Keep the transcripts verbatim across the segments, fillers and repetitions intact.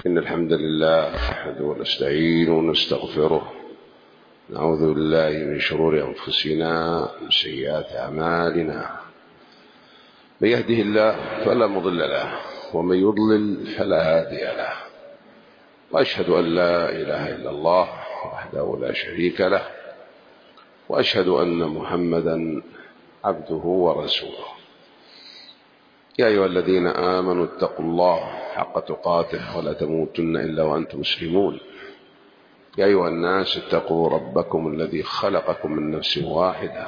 إن الحمد لله نحمده ونستعينه ونستغفره، نعوذ بالله من شرور أنفسنا ومن سيئات أعمالنا. من يهده الله فلا مضل له، ومن يضلل فلا هادي له، وأشهد أن لا إله إلا الله وحده لا شريك له، وأشهد أن محمدا عبده ورسوله. يا أيها الذين آمنوا اتقوا الله حق تقاته ولا تموتن إلا وأنتم مسلمون. يا أيها الناس اتقوا ربكم الذي خلقكم من نفس واحدة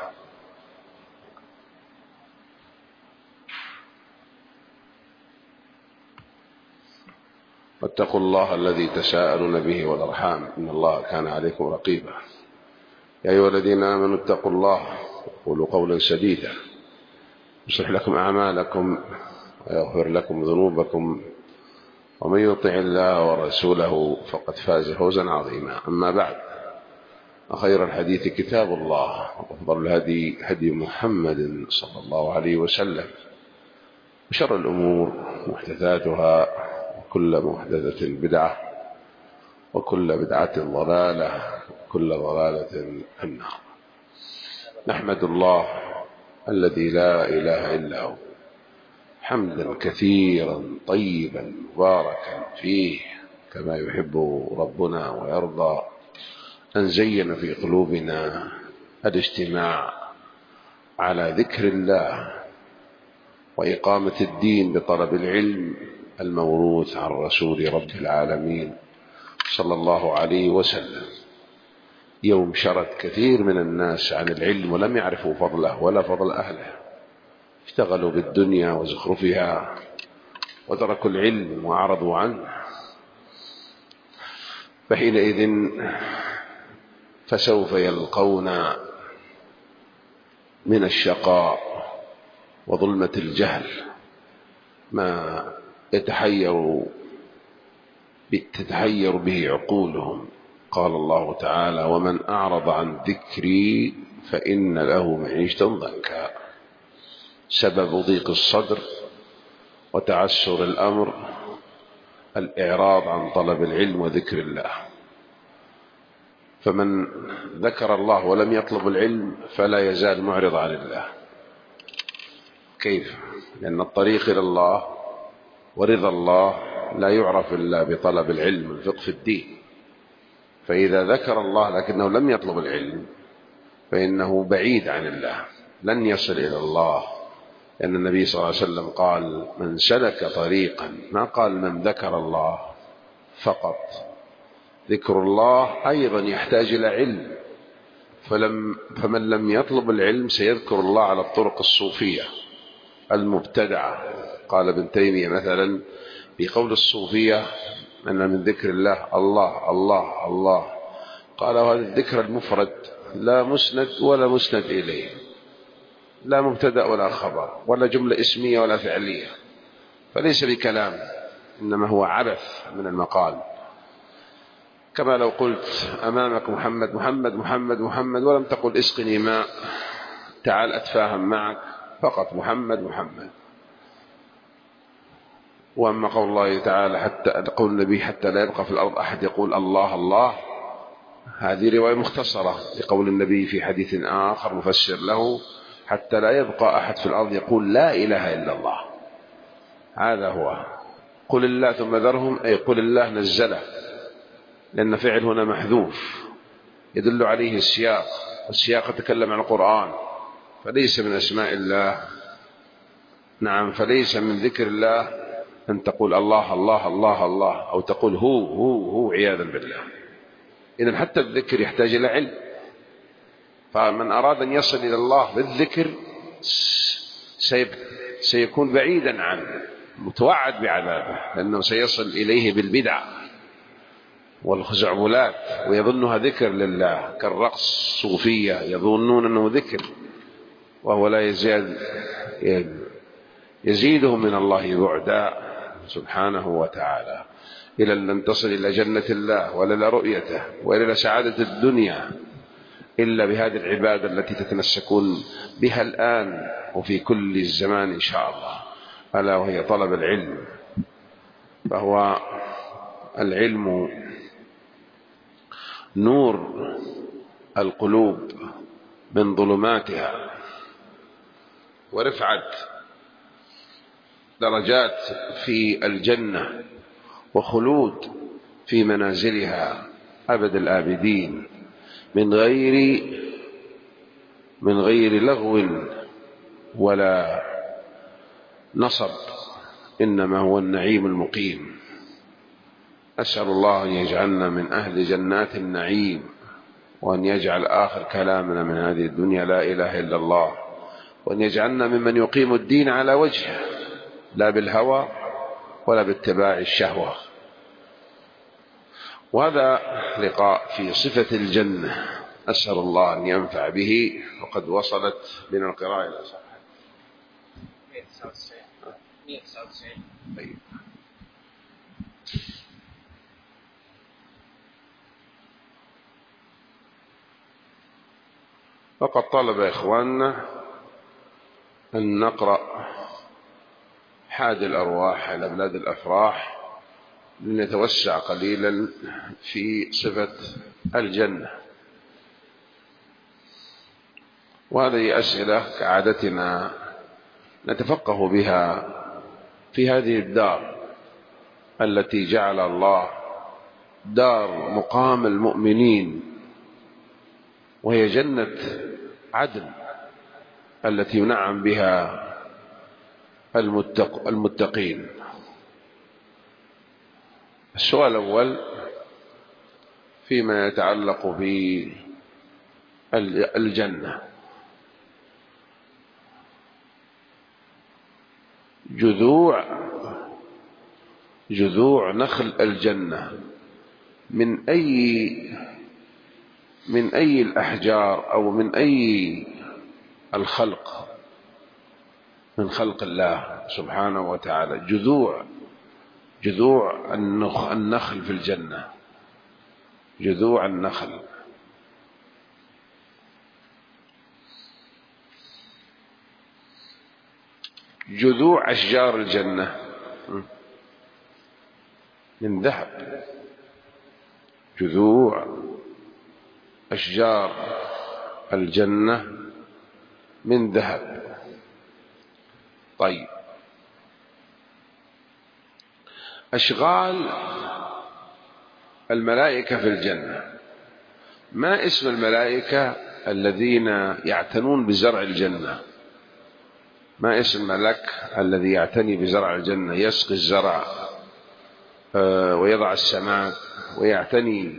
واتقوا الله الذي تساءلون به والأرحام إن الله كان عليكم رقيبا. يا أيها الذين آمنوا اتقوا الله وقولوا قولا سديدا يصلح لكم أعمالكم ويغفر لكم ذنوبكم، ومن يطع الله ورسوله فقد فاز فوزا عظيما. أما بعد، خير الحديث كتاب الله، وأفضل الهدي هدي محمد صلى الله عليه وسلم، وشر الأمور محدثاتها، وكل محدثة بدعة، وكل بدعة ضلالة، وكل ضلالة في النار. نحمد الله الذي لا إله إلا هو حمدا كثيرا طيبا مباركا فيه كما يحب ربنا ويرضى، أن زين في قلوبنا الاجتماع على ذكر الله وإقامة الدين بطلب العلم الموروث عن رسول رب العالمين صلى الله عليه وسلم. يوم شرد كثير من الناس عن العلم ولم يعرفوا فضله ولا فضل أهله، اشتغلوا بالدنيا وزخرفها وتركوا العلم وأعرضوا عنه، فحينئذ فسوف يلقون من الشقاء وظلمة الجهل ما يتحير تتحير به عقولهم. قال الله تعالى: ومن أعرض عن ذكري فإن له معيشة ضنكا. سبب ضيق الصدر وتعسر الأمر الإعراض عن طلب العلم وذكر الله. فمن ذكر الله ولم يطلب العلم فلا يزال معرض عن الله. كيف؟ لأن الطريق إلى الله ورضا الله لا يعرف إلا بطلب العلم والفقه في الدين. فإذا ذكر الله لكنه لم يطلب العلم فإنه بعيد عن الله، لن يصل إلى الله. لأن النبي صلى الله عليه وسلم قال: من سلك طريقا، ما قال من ذكر الله فقط. ذكر الله أيضا يحتاج إلى علم، فلم فمن لم يطلب العلم سيذكر الله على الطرق الصوفية المبتدعة. قال ابن تيمية مثلا بقول الصوفية أن من ذكر الله الله الله الله، قال هذا الذكر المفرد لا مسند ولا مسند إليه، لا مبتدأ ولا خبر ولا جملة اسمية ولا فعلية، فليس بكلام، إنما هو عبث من المقال. كما لو قلت أمامك محمد محمد محمد محمد ولم تقل اسقني ماء تعال أتفاهم معك، فقط محمد محمد. وأما قول الله تعالى حتى قول النبي حتى لا يبقى في الأرض أحد يقول الله الله، هذه رواية مختصرة لقول النبي في حديث آخر مفسر له: حتى لا يبقى أحد في الأرض يقول لا إله إلا الله. هذا هو قل الله ثم ذرهم، أي قل الله نزله، لأن فعل هنا محذوف يدل عليه السياق، السياق يتكلم عن القرآن فليس من أسماء الله. نعم، فليس من ذكر الله أن تقول الله الله الله الله، أو تقول هو هو هو عياذا بالله. إذن حتى الذكر يحتاج إلى علم. فمن أراد أن يصل إلى الله بالذكر سيكون بعيدا عنه، متوعد بعذابه، لأنه سيصل إليه بالبدع والخزعبلات ويظنها ذكر لله، كالرقص الصوفية يظنون أنه ذكر وهو لا يزيد يزيدهم من الله بعدا سبحانه وتعالى، إلى أن لن تصل إلى جنة الله ولا إلى رؤيته ولا إلى سعادة الدنيا إلا بهذه العبادة التي تتمسكون بها الآن وفي كل الزمان إن شاء الله، ألا وهي طلب العلم. فهو العلم نور القلوب من ظلماتها، ورفعة درجات في الجنة، وخلود في منازلها أبد الآبدين من غير من غير لغو ولا نصب، إنما هو النعيم المقيم. أسأل الله أن يجعلنا من أهل جنات النعيم، وأن يجعل آخر كلامنا من هذه الدنيا لا إله إلا الله، وأن يجعلنا ممن يقيم الدين على وجهه لا بالهوى ولا باتباع الشهوة. وهذا لقاء في صفة الجنة، أسأل الله أن ينفع به. وقد وصلت بنا القراءة إلى صفحة مئة وتسعة وتسعين. طيب. فقد طلب إخواننا أن نقرأ حاد الأرواح على بلاد الأفراح لنتوسع قليلا في صفة الجنة. وهذه أسئلة كعادتنا نتفقه بها في هذه الدار التي جعل الله دار مقام المؤمنين، وهي جنة عدن التي ينعم بها المتق المتقين. السؤال الأول فيما يتعلق بالجنة: جذوع جذوع نخل الجنة من أي من أي الأحجار أو من أي الخلق من خلق الله سبحانه وتعالى؟ جذوع جذوع النخل في الجنة، جذوع النخل. جذوع أشجار الجنة من ذهب، جذوع أشجار الجنة من ذهب. طيب، أشغال الملائكة في الجنة، ما اسم الملائكة الذين يعتنون بزرع الجنة؟ ما اسم الملك الذي يعتني بزرع الجنة، يسقي الزرع ويضع السماد ويعتني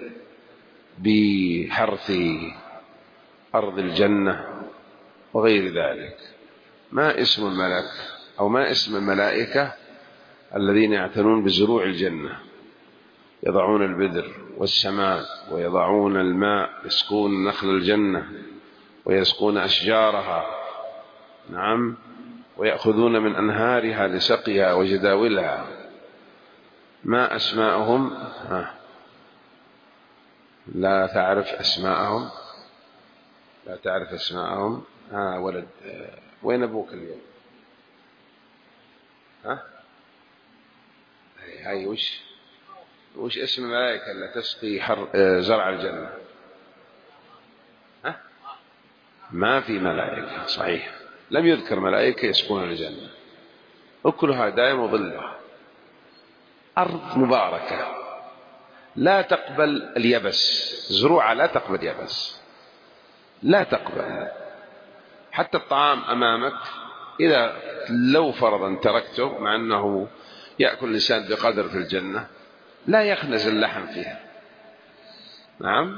بحرث أرض الجنة وغير ذلك؟ ما اسم الملك أو ما اسم الملائكة الذين يعتنون بزروع الجنة، يضعون البذر والسماد ويضعون الماء، يسقون نخل الجنة ويسقون أشجارها، نعم، ويأخذون من أنهارها لسقيها وجداولها. ما أسماءهم؟ ها. لا تعرف أسماءهم؟ لا تعرف أسماءهم؟ ها ولد، وين أبوك اليوم؟ ها هاي وش وش اسم الملائكة اللي تسقي حر... زرع الجنة؟ ها؟ ما في ملائكة، صحيح، لم يذكر ملائكة يسقون الجنة. أكلها دائم وظلها، أرض مباركة لا تقبل اليبس، زروعها لا تقبل يبس، لا تقبل. حتى الطعام أمامك إذا لو فرضا تركته، مع أنه يأكل الإنسان بقدر في الجنة، لا يخنز اللحم فيها، نعم.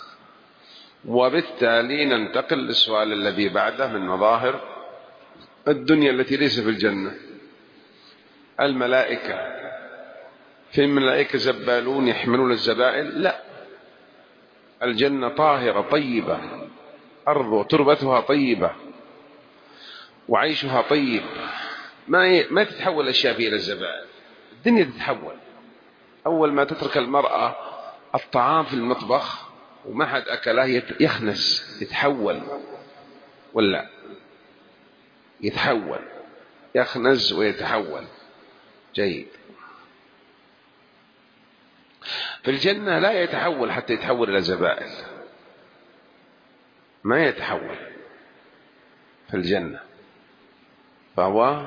وبالتالي ننتقل للسؤال الذي بعده من مظاهر الدنيا التي ليس في الجنة. الملائكة، في الملائكة زبالون يحملون الزبائن؟ لا، الجنة طاهرة طيبة، أرض تربتها طيبة وعيشها طيب، ما ما تتحول الأشياء فيها إلى الزبائن. الدنيا تتحول، أول ما تترك المرأة الطعام في المطبخ وما حد أكله يخنس، يتحول، ولا يتحول، يخنز ويتحول. جيد. في الجنة لا يتحول حتى يتحول إلى زبائن، ما يتحول في الجنة، فهو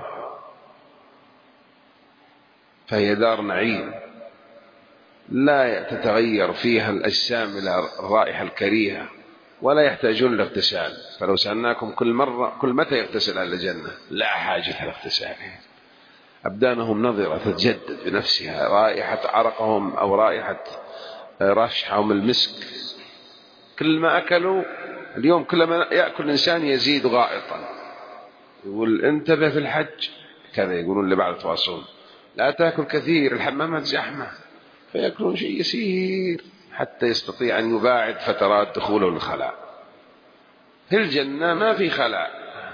فهي دار نعيم لا تتغير فيها الأجسام إلى الرائحة الكريهة ولا يحتاجون لاغتسال. فلو سألناكم كل مرة كل متى يغتسل أهل الجنة، لا حاجة لاغتسالهم، أبدانهم نظرة تتجدد بنفسها، رائحة عرقهم أو رائحة رشحهم المسك. كل ما أكلوا اليوم كلما يأكل الإنسان يزيد غائطا، يقول انتبه في الحج كذا، يقولون لبعض التواصل لا تأكل كثير الحمامات زحمة، فيأكلون شيء يسير حتى يستطيع أن يباعد فترات دخوله للخلاء. في الجنة ما في خلاء،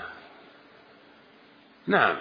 نعم،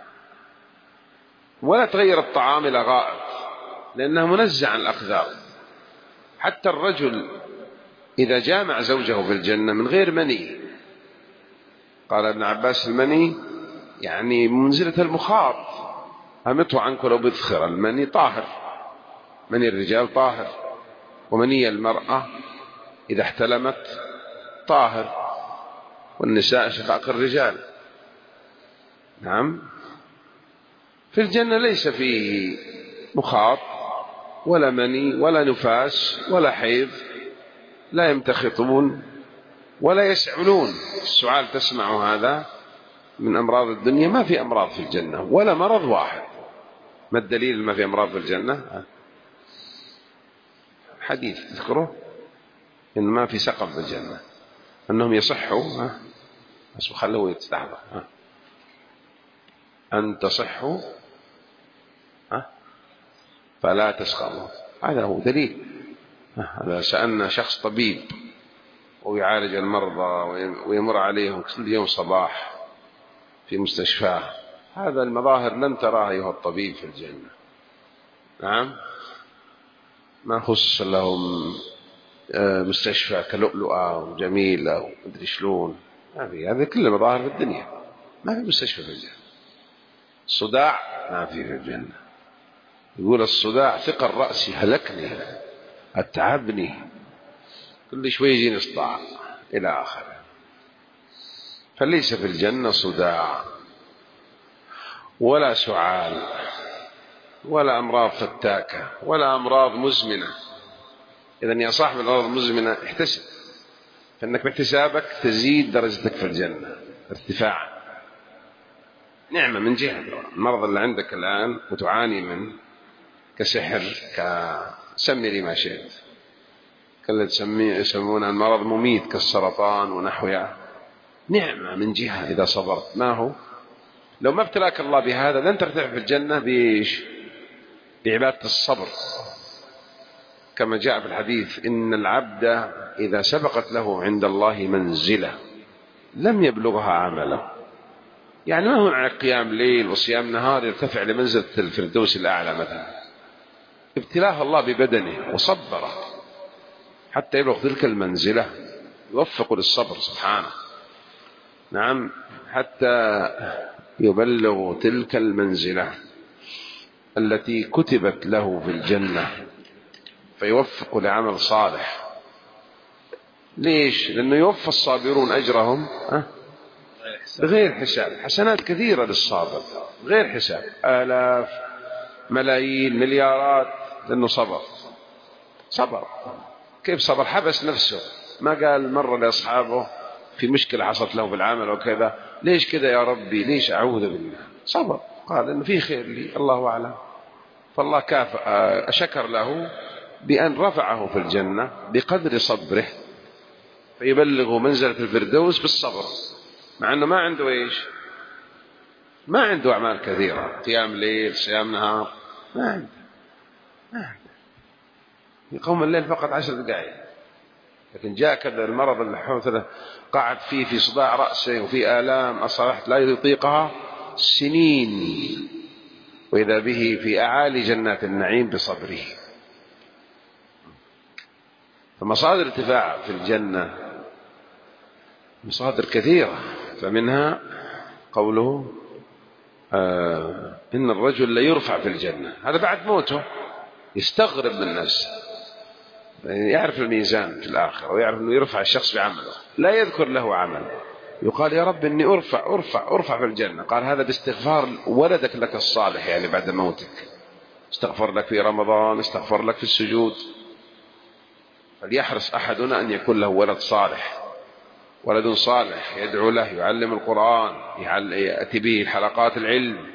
ولا تغير الطعام إلى غائط لأنه منزع عن الأقذار. حتى الرجل إذا جامع زوجه في الجنة من غير مني، قال ابن عباس المني يعني منزلة المخاط، أمته عنك لو بذخر، المني طاهر، مني الرجال طاهر، ومني المرأة إذا احتلمت طاهر، والنساء شقاق الرجال. نعم، في الجنة ليس فيه مخاط ولا مني ولا نفاس ولا حيض، لا يمتخطون ولا يسعلون. السعال تسمع هذا من أمراض الدنيا، ما في أمراض في الجنة ولا مرض واحد. ما الدليل ما في أمراض في الجنة؟ حديث تذكره إن ما في سقم في الجنة، أنهم يصحوا، بس خلوه يتستحضر، أن تصحوا فلا تسقموا. هذا هو دليل. هذا سألنا شخص طبيب ويعالج المرضى ويمر عليهم كل يوم صباح في مستشفاه، هذا المظاهر لن تراها أيها الطبيب في الجنة. نعم، ما خصص لهم مستشفى كلؤلؤة وجميلة ومدري شلون، ما في، هذه كل مظاهر في الدنيا، ما في مستشفى في الجنة. الصداع ما في في الجنة، يقول الصداع ثقل رأسي هلكني أتعبني كل شوي يجيني صداع إلى آخره. فليس في الجنة صداع ولا سعال ولا أمراض فتاكة ولا أمراض مزمنة. إذن يا صاحب الأمراض المزمنة احتسب، فإنك باحتسابك تزيد درجتك في الجنة ارتفاعا. نعمة من جهة المرض اللي عندك الآن وتعاني منه كسحر، كسمي ما شئت، كالذي تسميه يسمونه المرض مميت كالسرطان ونحوها، نعمة من جهة إذا صبرت. ما هو لو ما ابتلاك الله بهذا لن ترتفع في الجنة بإيش؟ بعبادة الصبر، كما جاء في الحديث إن العبد إذا سبقت له عند الله منزلة لم يبلغها عمله. يعني ما هو على قيام ليل وصيام نهار يرتفع لمنزلة الفردوس الأعلى مثلا، ابتلاه الله ببدنه وصبره حتى يبلغ تلك المنزلة، يوفق للصبر سبحانه. نعم، حتى يبلغ تلك المنزلة التي كتبت له في الجنة فيوفق لعمل صالح. ليش؟ لأنه يوفى الصابرون أجرهم بغير حساب، حسنات كثيرة للصابر غير حساب، آلاف ملايين مليارات، لأنه صبر. صبر كيف صبر؟ حبس نفسه، ما قال مرة لأصحابه في مشكلة حصلت له في العمل وكذا ليش كذا يا ربي، ليش أعوذ بالله، صبر، قال إنه في خير لي الله أعلم. فالله كافأ شكر له بأن رفعه في الجنة بقدر صبره، فيبلغه منزلة الفردوس بالصبر، مع أنه ما عنده إيش، ما عنده أعمال كثيرة، قيام ليل صيام نهار، ما عنده ما عنده يقوم الليل فقط عشر دقائق، لكن جاء كذا المرض اللي حوثله قعد فيه في صداع رأسه وفي آلام أصبحت لا يطيقها سنين، وإذا به في أعالي جنات النعيم بصبره. فمصادر ارتفاع في الجنة مصادر كثيرة، فمنها قوله آه إن الرجل لا يرفع في الجنة، هذا بعد موته، يستغرب من نفسه، يعرف الميزان في الآخرة ويعرف أنه يرفع الشخص بعمله، لا يذكر له عمل، يقال يا رب إني أرفع أرفع أرفع في الجنة، قال هذا باستغفار ولدك لك الصالح يعني بعد موتك، استغفر لك في رمضان، استغفر لك في السجود. فليحرص أحدنا أن يكون له ولد صالح، ولد صالح يدعو له، يعلم القرآن، يأتي به حلقات العلم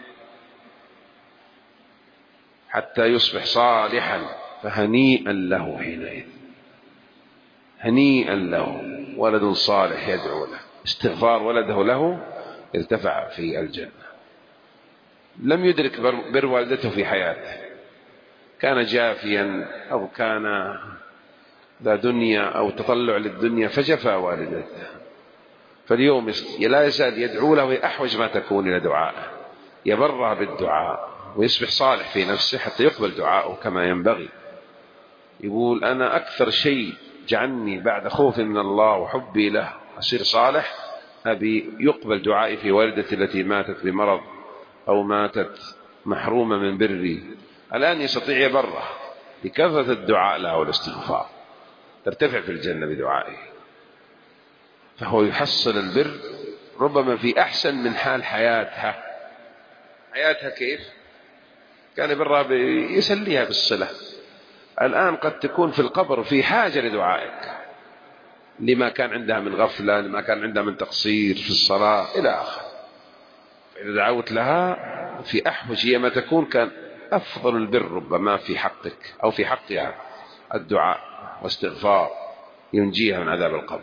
حتى يصبح صالحا، فهنيئا له حينئذ، هنيئا له، ولد صالح يدعو له، استغفار ولده له ارتفع في الجنة. لم يدرك بر والدته في حياته، كان جافيا أو كان ذا دنيا أو تطلع للدنيا فجفى والدته، فاليوم لا يزال يدعو له وأحوج ما تكون إلى دعائه، يبرها بالدعاء ويصبح صالح في نفسه حتى يقبل دعاءه كما ينبغي. يقول أنا أكثر شيء جعلني بعد خوفي من الله وحبي له أصير صالح، أبي يقبل دعائي في والدتي التي ماتت بمرض أو ماتت محرومة من بري، الآن يستطيع يبره بكثرة الدعاء له والاستغفار، ترتفع في الجنة بدعائه. فهو يحصل البر ربما في أحسن من حال حياتها. حياتها كيف؟ كان برها يسليها بالصلة، الآن قد تكون في القبر في حاجة لدعائك لما كان عندها من غفلة، لما كان عندها من تقصير في الصلاة إلى آخر. فإذا دعوت لها في أحوج ما تكون كان أفضل البر ربما في حقك أو في حقها الدعاء واستغفار ينجيها من عذاب القبر.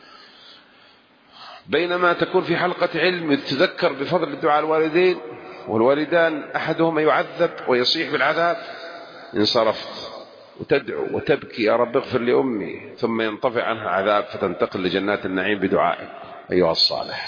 بينما تكون في حلقة علم تذكر بفضل الدعاء الوالدين والوالدان أحدهما يعذب ويصيح بالعذاب، انصرفت وتدعو وتبكي يا رب اغفر لأمي، ثم ينطفئ عنها عذاب فتنتقل لجنات النعيم بدعائك أيها الصالح.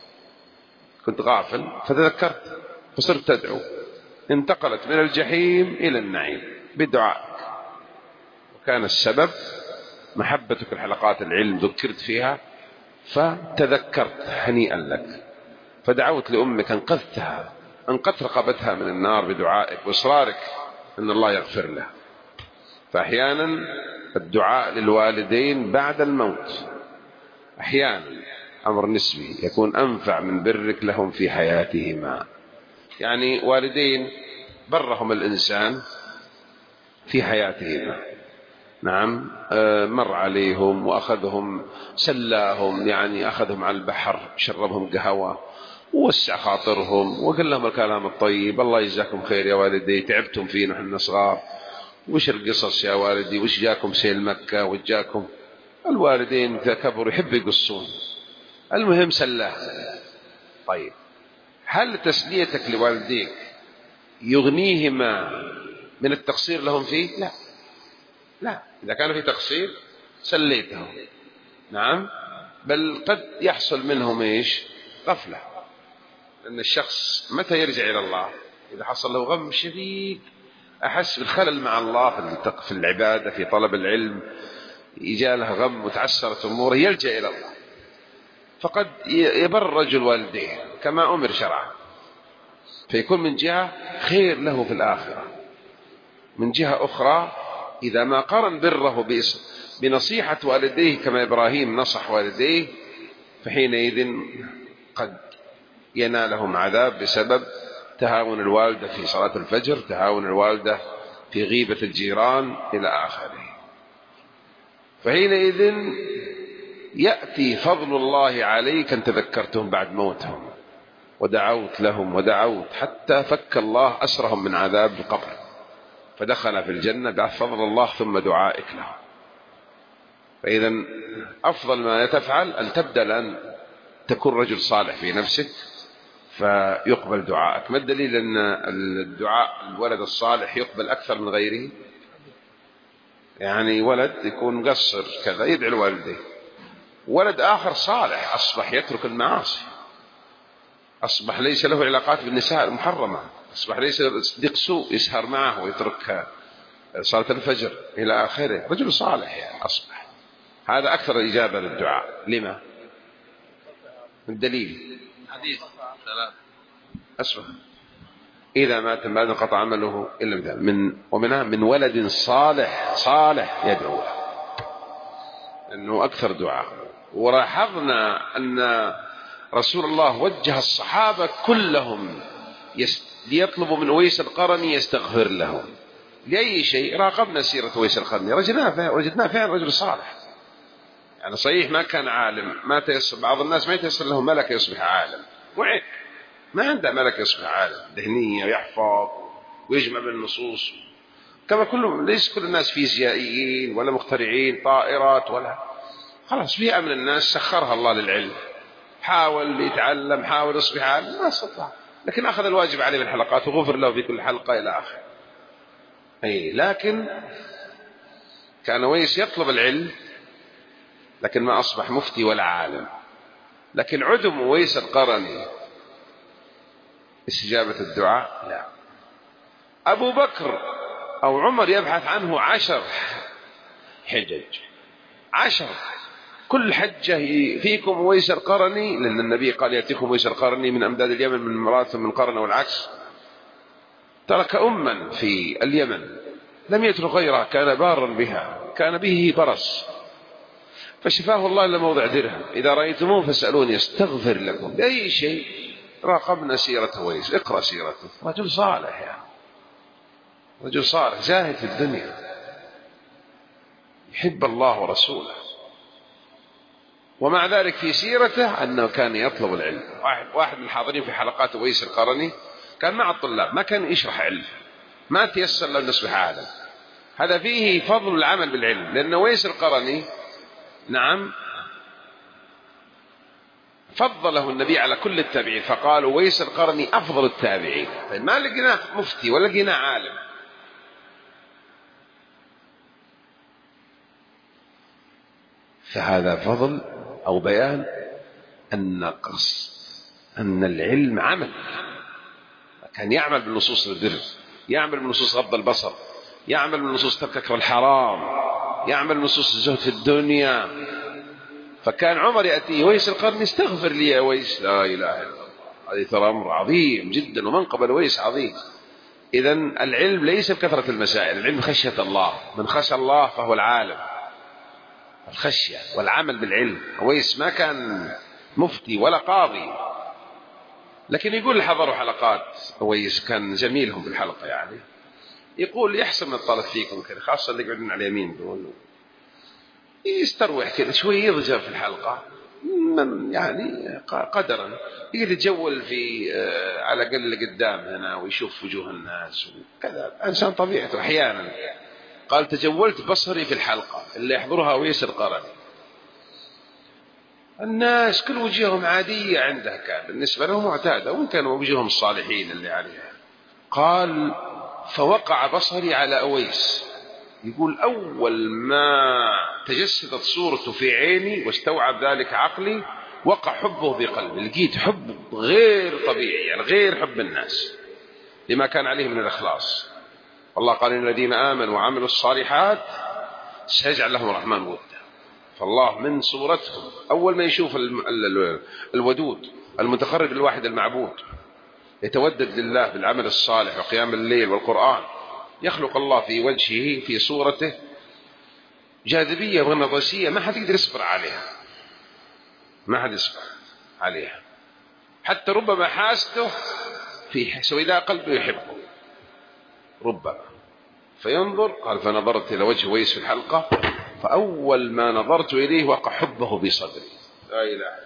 كنت غافل فتذكرت فصرت تدعو، انتقلت من الجحيم إلى النعيم بدعائك، وكان السبب محبتك الحلقات العلم ذكرت فيها فتذكرت، هنيئا لك. فدعوت لأمك أنقذتها، أنقذت رقبتها من النار بدعائك وإصرارك أن الله يغفر له. فأحيانا الدعاء للوالدين بعد الموت أحيانا أمر نسبي يكون أنفع من برك لهم في حياتهما. يعني والدين برهم الإنسان في حياتهما، نعم، مر عليهم وأخذهم سلاهم، يعني أخذهم على البحر، شربهم قهوة ووسع خاطرهم وقال لهم الكلام الطيب، الله يجزاكم خير يا والدي تعبتم فينا نحن صغار، وش القصص يا والدي، وش جاكم سيل مكة وجاكم. الوالدين إذا كبروا يحب يقصون، المهم سلاه. طيب هل تسليتك لوالديك يغنيهما من التقصير لهم فيه؟ لا لا، إذا كان في تقصير سليتهم، نعم، بل قد يحصل منهم إيش؟ غفلة. أن الشخص متى يرجع إلى الله؟ إذا حصل له غم شديد، أحس بالخلل مع الله في العبادة في طلب العلم، يجاء له غم وتعسرت أموره يلجأ إلى الله، فقد يبر الرجل والديه كما أمر شرعا، فيكون من جهة خير له في الآخرة. من جهة أخرى إذا ما قارن بره بنصيحة والديه كما إبراهيم نصح والديه، فحينئذ قد ينالهم عذاب بسبب تهاون الوالدة في صلاة الفجر، تهاون الوالدة في غيبة الجيران إلى آخره. فحينئذ يأتي فضل الله عليك أن تذكرتهم بعد موتهم ودعوت لهم ودعوت حتى فك الله أسرهم من عذاب القبر، فدخل في الجنة بعد فضل الله ثم دعائك له. فإذا أفضل ما تفعل أن تبدأ أن تكون رجل صالح في نفسك فيقبل دعائك. ما الدليل أن الدعاء الولد الصالح يقبل أكثر من غيره؟ يعني ولد يكون مقصر كذا يدعي لوالديه، ولد آخر صالح أصبح يترك المعاصي، أصبح ليس له علاقات بالنساء المحرمة، أصبح ليس صديق سوء يسهر معه ويترك صلاة الفجر إلى آخره، رجل صالح يعني أصبح. هذا أكثر إجابة للدعاء. لما؟ الدليل حديث ثلاث أسفه إذا مات بعد انقطع عمله إلا من ومنها من ولد صالح صالح يدعو له. أنه أكثر دعاء. ولاحظنا أن رسول الله وجه الصحابة كلهم ليطلبوا من أويس القرني يستغفر لهم لأي شيء. راقبنا سيرة أويس القرني وجدناه فعلا رجل صالح، يعني صحيح ما كان عالم، ما تيسر بعض الناس ما يتيسر له ملك يصبح عالم، وعيك ما عنده ملك يصبح عالم ذهنية يحفظ ويجمع بالنصوص، كما كل ليس كل الناس فيزيائيين ولا مخترعين طائرات ولا، خلاص فئة من الناس سخرها الله للعلم، حاول يتعلم حاول يصبح عالم ما استطاع، لكن أخذ الواجب عليه بالحلقات وغفر له في كل حلقة إلى آخر. أي لكن كان أويس يطلب العلم لكن ما أصبح مفتي ولا عالم. لكن عدم أويس القرني استجابة الدعاء لا. أبو بكر أو عمر يبحث عنه عشر حجج، عشر كل حجة فيكم أويس القرني، لأن النبي قال يأتيكم أويس القرني من أمداد اليمن من مرات من قرن والعكس. ترك أما في اليمن لم يترك غيرها، كان بارا بها، كان به برص فشفاه الله إلى موضع درهم. إذا رأيتموه فاسألوني استغفر لكم بأي شيء. راقبنا سيرة أويس، اقرأ سيرته، رجل صالح يعني، رجل صالح زاهد في الدنيا يحب الله ورسوله، ومع ذلك في سيرته أنه كان يطلب العلم. واحد من الحاضرين في حلقات أويس القرني كان مع الطلاب ما كان يشرح علم، ما تيسر له أن يصبح عالم. هذا فيه فضل العمل بالعلم، لأن أويس القرني نعم فضله النبي على كل التابعين، فقال أويس القرني أفضل التابعين. ما لقيناه مفتي ولا لقيناه عالم. فهذا فضل أو بيان أن قصد أن العلم عمل، كان يعمل بالنصوص البر، يعمل بالنصوص غض البصر، يعمل بالنصوص ترك الحرام، يعمل بالنصوص الزهد في الدنيا. فكان عمر يأتيه أويس القرني استغفر لي يا أويس، لا إله إلا الله. هذه ترى أمر عظيم جدا ومنقبل أويس عظيم. إذن العلم ليس بكثرة المسائل، العلم خشية الله، من خشى الله فهو العالم، الخشية والعمل بالعلم. أويس ما كان مفتي ولا قاضي، لكن يقول حضروا حلقات أويس كان زميلهم بالحلقة، يعني يقول يحسن من الطلب فيكم كذا، خاصة اللي يقعدون على اليمين دول يستروح كذا شوي يضجر في الحلقة من يعني قدرا، يقدر يتجول في على الأقل اللي قدام هنا ويشوف وجوه الناس وكذا، إنسان طبيعته. أحيانا قال تجولت بصري في الحلقة اللي يحضرها أويس القرني، الناس كل وجوههم عادية عنده، كان بالنسبة له معتادة، وإن كانوا وجوههم الصالحين اللي عليها. قال فوقع بصري على أويس، يقول أول ما تجسدت صورته في عيني واستوعب ذلك عقلي وقع حبه بقلبي، لقيت حب غير طبيعي، يعني غير حب الناس لما كان عليه من الإخلاص. والله قال إن الذين آمنوا وعملوا الصالحات سيجعل لهم الرحمن ودا. فالله من صورتهم أول ما يشوف الودود المتقرب للواحد المعبود يتودد لله بالعمل الصالح وقيام الليل والقرآن، يخلق الله في وجهه في صورته جاذبية ونضسية ما حد يقدر يصبر عليها، ما حد يصبر عليها، حتى ربما حاسته في سويداء قلبه يحبه ربما فينظر. قال فنظرت إلى وجه أويس في الحلقة فأول ما نظرت إليه وقع حبه بصدري، لا إله.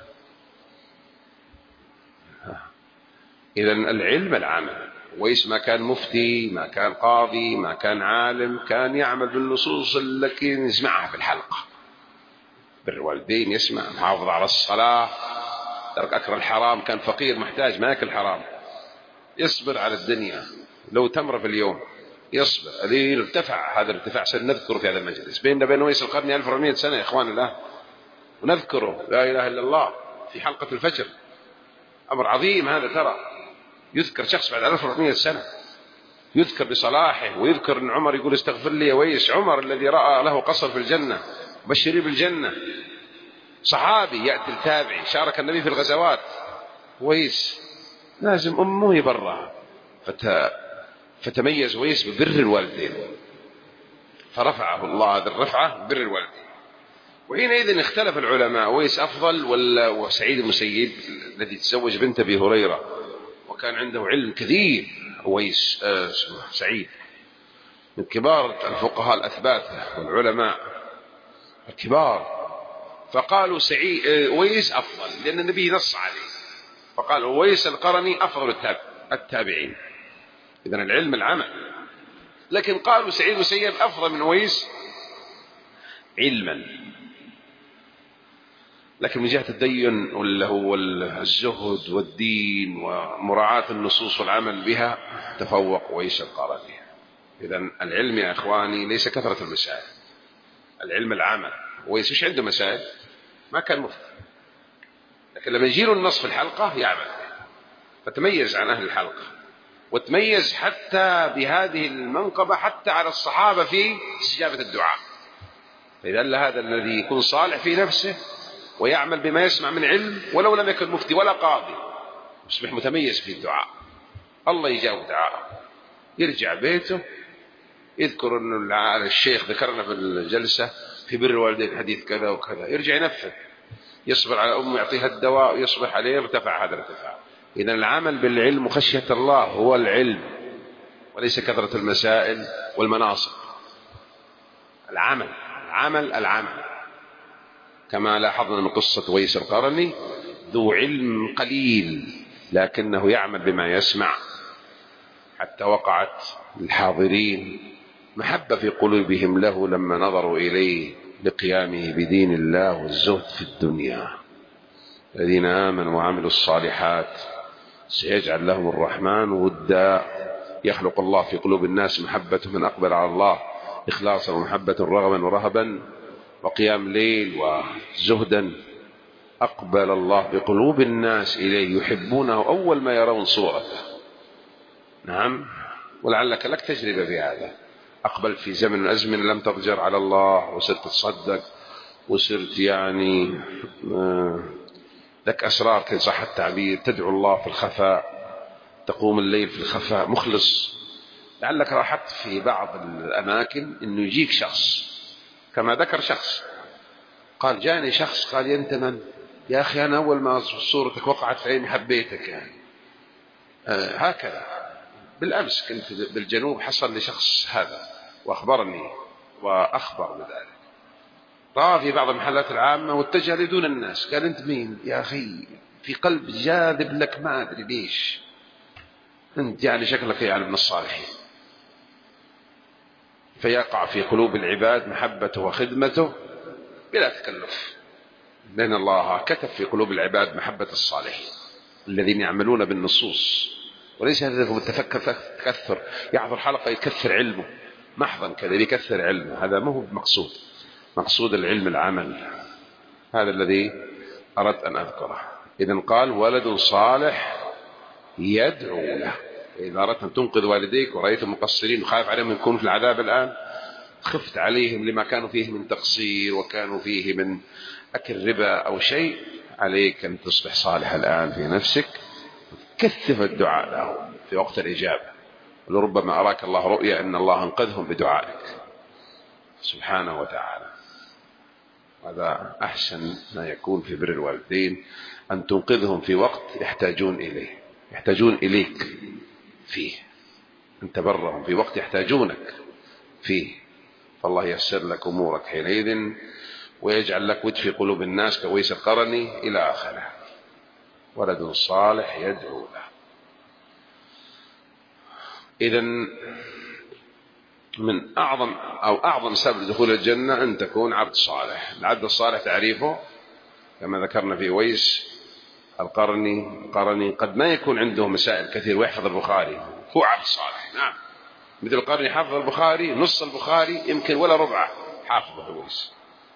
إذن العلم العمل. أويس ما كان مفتي، ما كان قاضي، ما كان عالم، كان يعمل بالنصوص التي يسمعها في الحلقة، بر الوالدين يسمع، محافظ على الصلاة، ترك أكل الحرام، كان فقير محتاج ما يأكل حرام، يصبر على الدنيا، لو تمر في اليوم يصبر. هذه ارتفع، هذا الارتفاع سنذكره في هذا المجلس، بيننا بين أويس القرني ألف وأربعمائة سنة يا إخوان الله، ونذكره لا إله إلا الله في حلقة الفجر. أمر عظيم هذا، ترى يذكر شخص بعد ألف وأربعمائة سنة يذكر بصلاحه، ويذكر أن عمر يقول استغفر لي يا أويس، عمر الذي رأى له قصر في الجنة بشري بالجنة، صحابي يأتي التابعي شارك النبي في الغزوات. أويس لازم أمه يبرها، فت... فتميز أويس ببر الوالدين، فرفعه الله هذه الرفعة ببر الوالدين. وحينئذ اختلف العلماء أويس أفضل ولا وسعيد المسيب الذي تزوج بنت أبي هريرة وكان عنده علم كثير. أويس آه سعيد من كبار الفقهاء الأثبات والعلماء الكبار، فقالوا سعيد أويس أفضل لأن النبي نص عليه، فقال أويس القرني أفضل التابعين. إذن العلم العمل. لكن قالوا سعيد المسيب أفضل من أويس علما، لكن من جهة التدين واللي هو الزهد والدين ومراعاة النصوص والعمل بها تفوق أويس القرني. إذن العلم يا إخواني ليس كثرة المسائل، العلم العمل. أويس مش عنده مسائل، ما كان مفتي، لكن لما يجيله النص في الحلقة يعمل، فتميز عن أهل الحلقة، وتميز حتى بهذه المنقبة حتى على الصحابة في استجابة الدعاء. فإذا هذا الذي يكون صالح في نفسه ويعمل بما يسمع من علم ولو لم يكن مفتي ولا قاضي، يصبح متميز في الدعاء، الله يجاوب دعاءه، يرجع بيته يذكر أن الشيخ ذكرنا في الجلسة في بر الوالدين حديث كذا وكذا، يرجع ينفذ، يصبر على أمه يعطيها الدواء ويصبح عليه ارتفع هذا الارتفاع. إذن العمل بالعلم وخشية الله هو العلم، وليس كثرة المسائل والمناصب. العمل العمل العمل كما لاحظنا من قصة أويس القرني، ذو علم قليل لكنه يعمل بما يسمع، حتى وقعت الحاضرين محبة في قلوبهم له لما نظروا إليه لقيامه بدين الله والزهد في الدنيا. الذين آمنوا وعملوا الصالحات سيجعل لهم الرحمن ودا، يخلق الله في قلوب الناس محبة من أقبل على الله إخلاصا ومحبة رغبا ورهبا وقيام ليل وزهدا، أقبل الله بقلوب الناس إليه يحبونه أول ما يرون صورته. نعم، ولعلك لك تجربة بهذا، أقبلت في زمن من الأزمنة لم تضجر على الله وصرت تصدق وصرت يعني لك أسرار كي صح التعبير، تدعو الله في الخفاء، تقوم الليل في الخفاء مخلص. لعلك لاحظت في بعض الأماكن أنه يجيك شخص كما ذكر شخص قال جاني شخص قال أنت من؟ يا أخي أنا أول ما صورتك وقعت في عيني حبيتك يعني. آه هكذا. بالأمس كنت بالجنوب حصل لشخص هذا وأخبرني وأخبر بذلك، رأى في بعض المحلات العامة واتجه لدون الناس، قال أنت مين؟ يا أخي في قلب جاذب لك ما أدري ليش، أنت يعني شكلك يعني من الصالحين. فيقع في قلوب العباد محبته وخدمته بلا تكلف، لأن الله كتب في قلوب العباد محبة الصالحين الذين يعملون بالنصوص، وليس هذا متفكر تكثر يحضر حلقة يكثر علمه محضا كذا يكثر علمه، هذا ما هو مقصود. مقصود العلم العمل، هذا الذي أردت أن أذكره. إذن قال ولد صالح يدعو له. إذا أردت أن تنقذ والديك ورأيتهم مقصرين وخايف عليهم يكونوا في العذاب الآن، خفت عليهم لما كانوا فيه من تقصير وكانوا فيه من أكل ربا أو شيء، عليك أن تصبح صالح الآن في نفسك، كثف الدعاء له في وقت الإجابة، ولربما أراك الله رؤيا أن الله أنقذهم بدعائك سبحانه وتعالى. هذا أحسن ما يكون في بر الوالدين، أن تنقذهم في وقت يحتاجون إليه، يحتاجون إليك فيه، أن تبرهم في وقت يحتاجونك فيه، فالله يسر لك أمورك حينئذ ويجعل لك ود في قلوب الناس كأويس القرني إلى آخره. ولد صالح يدعو له. إذن من أعظم أو أعظم سبب دخول الجنة أن تكون عبد صالح. العبد الصالح تعريفه كما ذكرنا في أويس القرني القرني قد ما يكون عنده مسائل كثير ويحفظ البخاري، هو عبد صالح. نعم، مثل القرني حافظ البخاري نص البخاري يمكن ولا ربعه حافظه أويس،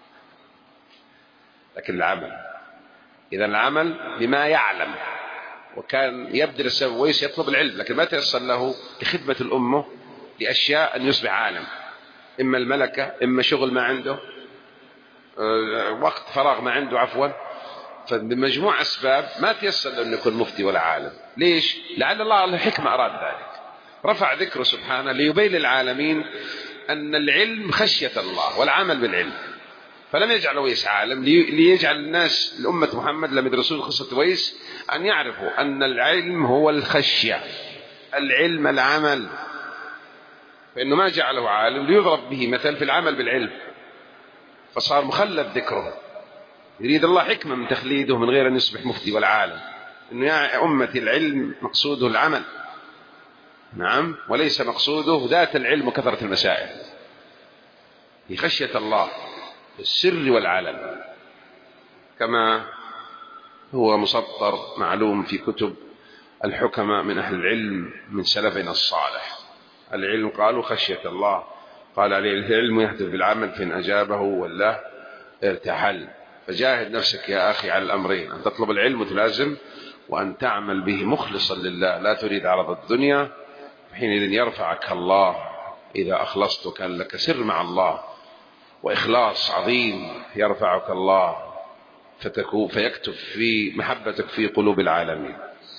لكن العمل، إذا العمل بما يعلم. وكان يبدل السبب أويس يطلب العلم، لكن ما تيسر له لخدمة الأمة لأشياء أن يصبح عالم، إما الملكة إما شغل ما عنده، وقت فراغ ما عنده عفوا، فبمجموع أسباب ما تيسر له أن يكون مفتي ولا عالم. ليش؟ لعل الله له حكمة أراد ذلك، رفع ذكره سبحانه ليبين للعالمين أن العلم خشية الله والعمل بالعلم. فلم يجعل أويس عالم ليجعل الناس الأمة محمد لم يدرسون قصة أويس أن يعرفوا أن العلم هو الخشية، العلم العمل، فإنه ما جعله عالم ليضرب به مثل في العمل بالعلم، فصار مخلد ذكره. يريد الله حكمة من تخليده من غير أن يصبح مفتي ولا عالم، إنه يا أمتي العلم مقصوده العمل، نعم، وليس مقصوده ذات العلم وكثرة المسائل، هي خشية الله في السر والعلن، كما هو مسطر معلوم في كتب الحكماء من أهل العلم من سلفنا الصالح. العلم قالوا خشية الله، قال عليه العلم يهتف بالعمل فإن أجابه ولا ارتحل. فجاهد نفسك يا أخي على الأمرين، أن تطلب العلم وتلازم، وأن تعمل به مخلصا لله لا تريد عرض الدنيا، حينئذ يرفعك الله إذا أخلصت، كان لك سر مع الله وإخلاص عظيم يرفعك الله فتكون فيكتب في محبتك في قلوب العالمين.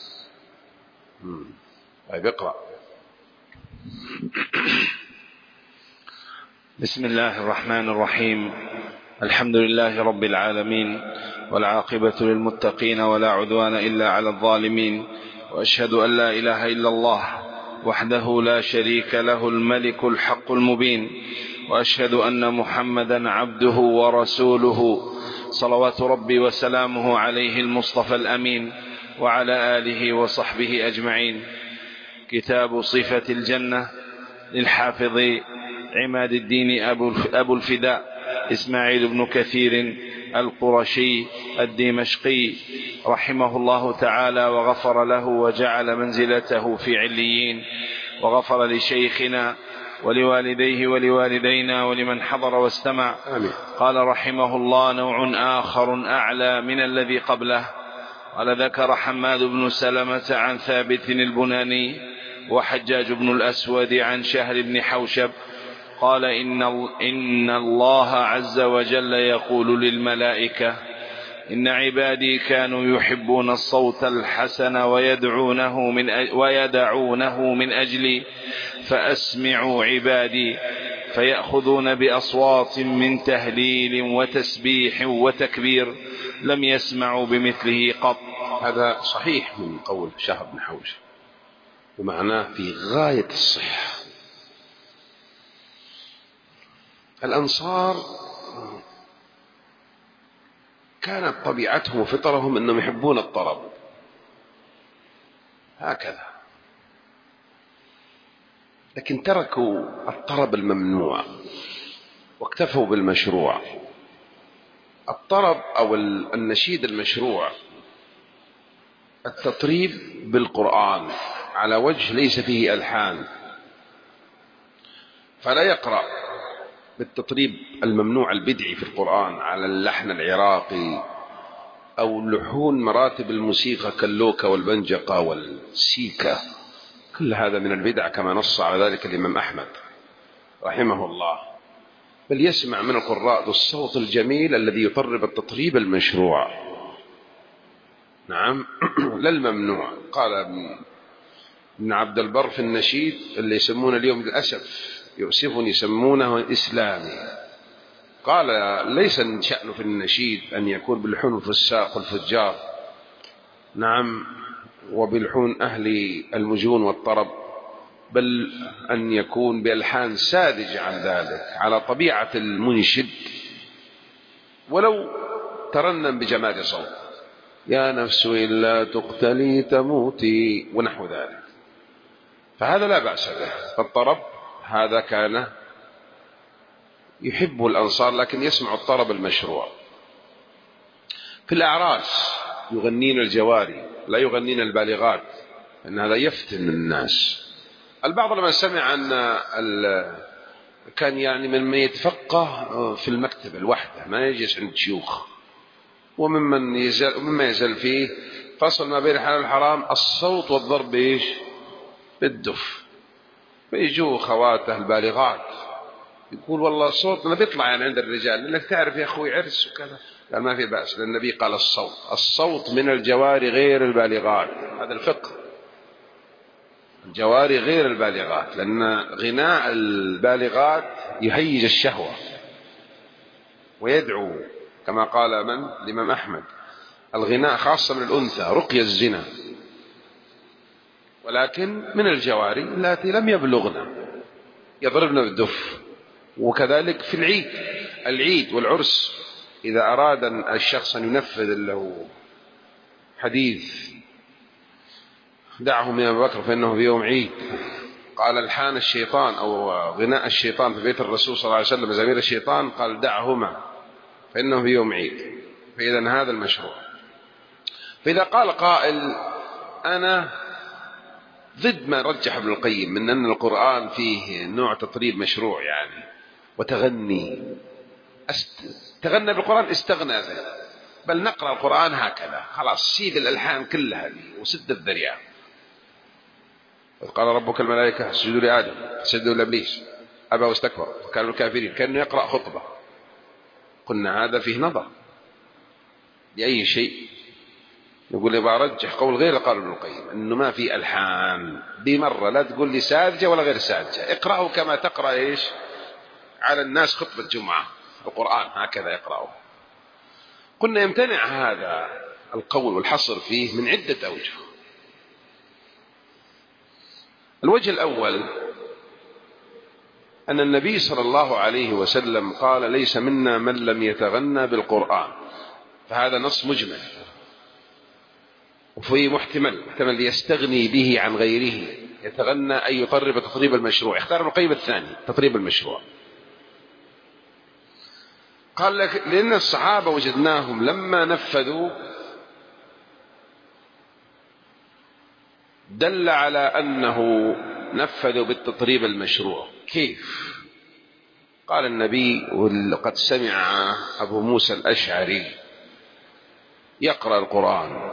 طيب اقرأ. بسم الله الرحمن الرحيم. الحمد لله رب العالمين، والعاقبة للمتقين ولا عدوان إلا على الظالمين، وأشهد أن لا إله إلا الله وحده لا شريك له الملك الحق المبين، وأشهد أن محمدا عبده ورسوله صلوات ربي وسلامه عليه المصطفى الأمين وعلى آله وصحبه أجمعين. كتاب صفة الجنة للحافظ عماد الدين أبو الفداء إسماعيل بن كثير القرشي الدمشقي رحمه الله تعالى، وغفر له وجعل منزلته في عليين، وغفر لشيخنا ولوالديه ولوالدينا ولمن حضر واستمع. آمين. قال رحمه الله: نوع آخر أعلى من الذي قبله. قال: ذكر حماد بن سلمة عن ثابت البناني وحجاج بن الأسود عن شهر بن حوشب قال: إن, إن الله عز وجل يقول للملائكة: إن عبادي كانوا يحبون الصوت الحسن ويدعونه من, ويدعونه من أجلي، فأسمعوا عبادي، فيأخذون بأصوات من تهليل وتسبيح وتكبير لم يسمعوا بمثله قط. هذا صحيح من قول شهر بن حوشب، ومعناه في غاية الصحة. الأنصار كانت طبيعتهم وفطرهم أنهم يحبون الطرب هكذا، لكن تركوا الطرب الممنوع واكتفوا بالمشروع. الطرب أو النشيد المشروع التطريب بالقرآن على وجه ليس فيه ألحان، فلا يقرأ بالتطريب الممنوع البدعي في القرآن على اللحن العراقي أو لحون مراتب الموسيقى كاللوكا والبنجقة والسيكا، كل هذا من البدع كما نص على ذلك الإمام أحمد رحمه الله. بل يسمع من القراء ذو الصوت الجميل الذي يطرب التطريب المشروع، نعم، لا الممنوع. قال ابن عبد البر في النشيد اللي يسمونه اليوم للأسف يؤسفني يسمونه إسلامي، قال: ليس شأنه في النشيد أن يكون باللحون الفساق والفجار، نعم، وباللحون أهل المجون والطرب، بل أن يكون بألحان ساذجة عن ذلك على طبيعة المنشد، ولو ترنم بجمال صوت: يا نفس إلا تقتلي تموتي ونحو ذلك، فهذا لا بأس به. فالطرب هذا كان يحبه الأنصار، لكن يسمع الطرب المشروع. في الأعراس يغنين الجواري لا يغنين البالغات، لأن هذا يفتن الناس. البعض لما سمع أن كان يعني من من يتفقه في المكتب الوحدة ما يجلس عند شيوخ، وممن يزال ومما يزال فيه فصل ما بين الحلال والحرام الصوت والضرب إيش بالدف، فيجوا خواته البالغات يقول: والله صوتنا بيطلع يعني عند الرجال، لأنك تعرف يا أخوي عرس وكذا. قال: ما في بأس، لأن النبي قال: الصوت الصوت من الجواري غير البالغات. هذا الفقه، الجواري غير البالغات، لأن غناء البالغات يهيج الشهوة، ويدعو كما قال من الإمام أحمد: الغناء خاصة من الأنثى رقية الزنا، ولكن من الجواري التي لم يبلغن يضربن بالدف. وكذلك في العيد العيد والعرس، إذا أراد الشخص أن ينفذ له حديث دعه من أبي بكر فإنه في يوم عيد، قال الحان الشيطان أو غناء الشيطان في بيت الرسول صلى الله عليه وسلم زمير الشيطان، قال دعهما فإنه في يوم عيد. فإذا هذا المشروع. فإذا قال قائل أنا ضد ما رجح ابن القيم من أن القرآن فيه نوع تطريب مشروع يعني وتغني، است... تغنى بالقرآن استغنى به، بل نقرأ القرآن هكذا خلاص، شيل الألحان كلها هذه وسد الذريعة. قال ربك الملائكة اسجدوا لآدم فسجدوا لإبليس أبى واستكبر وكانوا الكافرين، كأنه يقرأ خطبة. قلنا هذا فيه نظر لأي شيء. نقول لي برجح قول غير قال ابن القيم أنه ما في ألحان بمرة، لا تقول لي ساذجة ولا غير ساذجة، اقرأه كما تقرأ إيش على الناس خطبة جمعة، القرآن هكذا يقرأه. قلنا يمتنع هذا القول والحصر فيه من عدة أوجه. الوجه الأول أن النبي صلى الله عليه وسلم قال ليس منا من لم يتغنى بالقرآن، فهذا نص مجمل وفيه محتمل محتمل يستغني به عن غيره، يتغنى أي يطرب تطريب المشروع. اختار ابن القيم الثاني تطريب المشروع. قال لك لأن الصحابة وجدناهم لما نفذوا دل على أنه نفذوا بالتطريب المشروع. كيف؟ قال النبي وقد سمع أبو موسى الأشعري يقرأ القرآن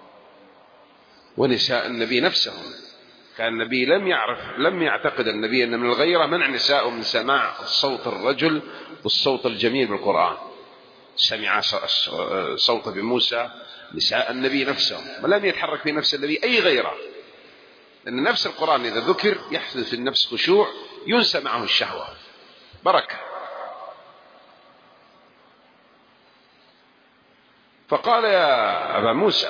ونساء النبي نفسهم، كان النبي لم يعرف لم يعتقد النبي أن من الغيرة منع نساء من سماع صوت الرجل والصوت الجميل بالقرآن. سمع صوت ابن موسى نساء النبي نفسهم، ولم يتحرك في نفس النبي أي غيره، لأن نفس القرآن إذا ذكر يحدث في النفس خشوع ينسى معه الشهوة، بركة. فقال يا أبا موسى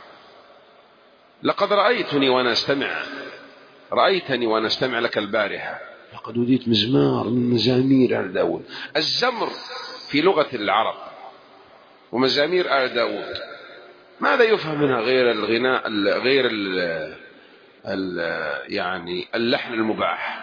لقد رأيتني وأنا استمع رأيتني وأنا استمع لك البارحة، لقد أوديت مزمار من مزامير آل داود. الزمر في لغة العرب ومزامير آل داود ماذا يفهم منها غير الغناء غير ال ال يعني اللحن المباح؟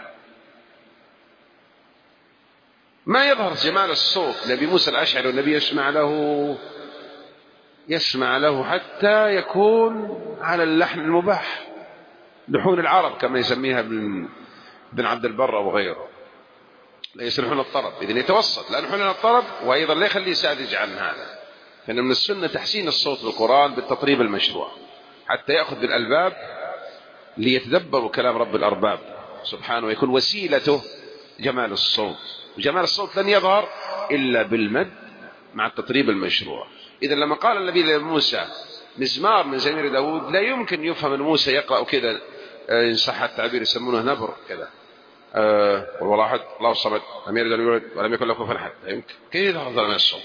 ما يظهر جمال الصوت لأبي موسى الأشعري والنبي يسمع له يسمع له حتى يكون على اللحن المباح، لحون العرب كما يسميها ابن بن عبد البر وغيره، ليس لحون الطرب. إذن يتوسط لا لحون الطرب وأيضا لا يخليه ساذج عن هذا. فإن من السنة تحسين الصوت بالقرآن بالتطريب المشروع حتى يأخذ بالألباب ليتدبروا كلام رب الأرباب سبحانه، ويكون وسيلته جمال الصوت. وجمال الصوت لن يظهر إلا بالمد مع التطريب المشروع. إذا لما قال النبي لموسى مزمار من زمير داود لا يمكن يفهم أن موسى يقرأ كذا، إن صح التعبير يسمونه نبر كذا، أه والله أحد الله الصمد لم يلد ولم يولد ولم يكن له كفوا أحد، لا يمكن. كيف يظهر من الصوت؟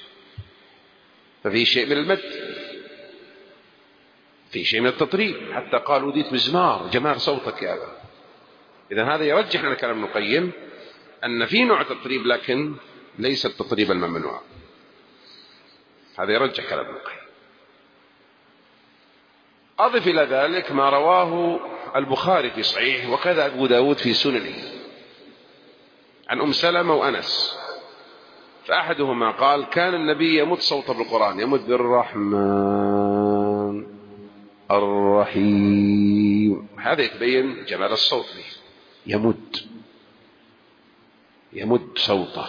ففي شيء من المد، في شيء من التطريب، حتى قال وديت مزمار جمال صوتك يا أبا. إذا هذا يرجح لنا كلام ابن القيم أن في نوع تطريب لكن ليس التطريب الممنوع. هذا يرجح كلام ابن القيم. أضف إلى ذلك ما رواه البخاري في صحيح وكذا أبو داود في سننه عن أم سلمة وأنس. فأحدهما قال كان النبي يمد صوته بالقرآن، يمد بالرحمن الرحيم، هذا يتبين جمال الصوت به، يمد يمد صوته.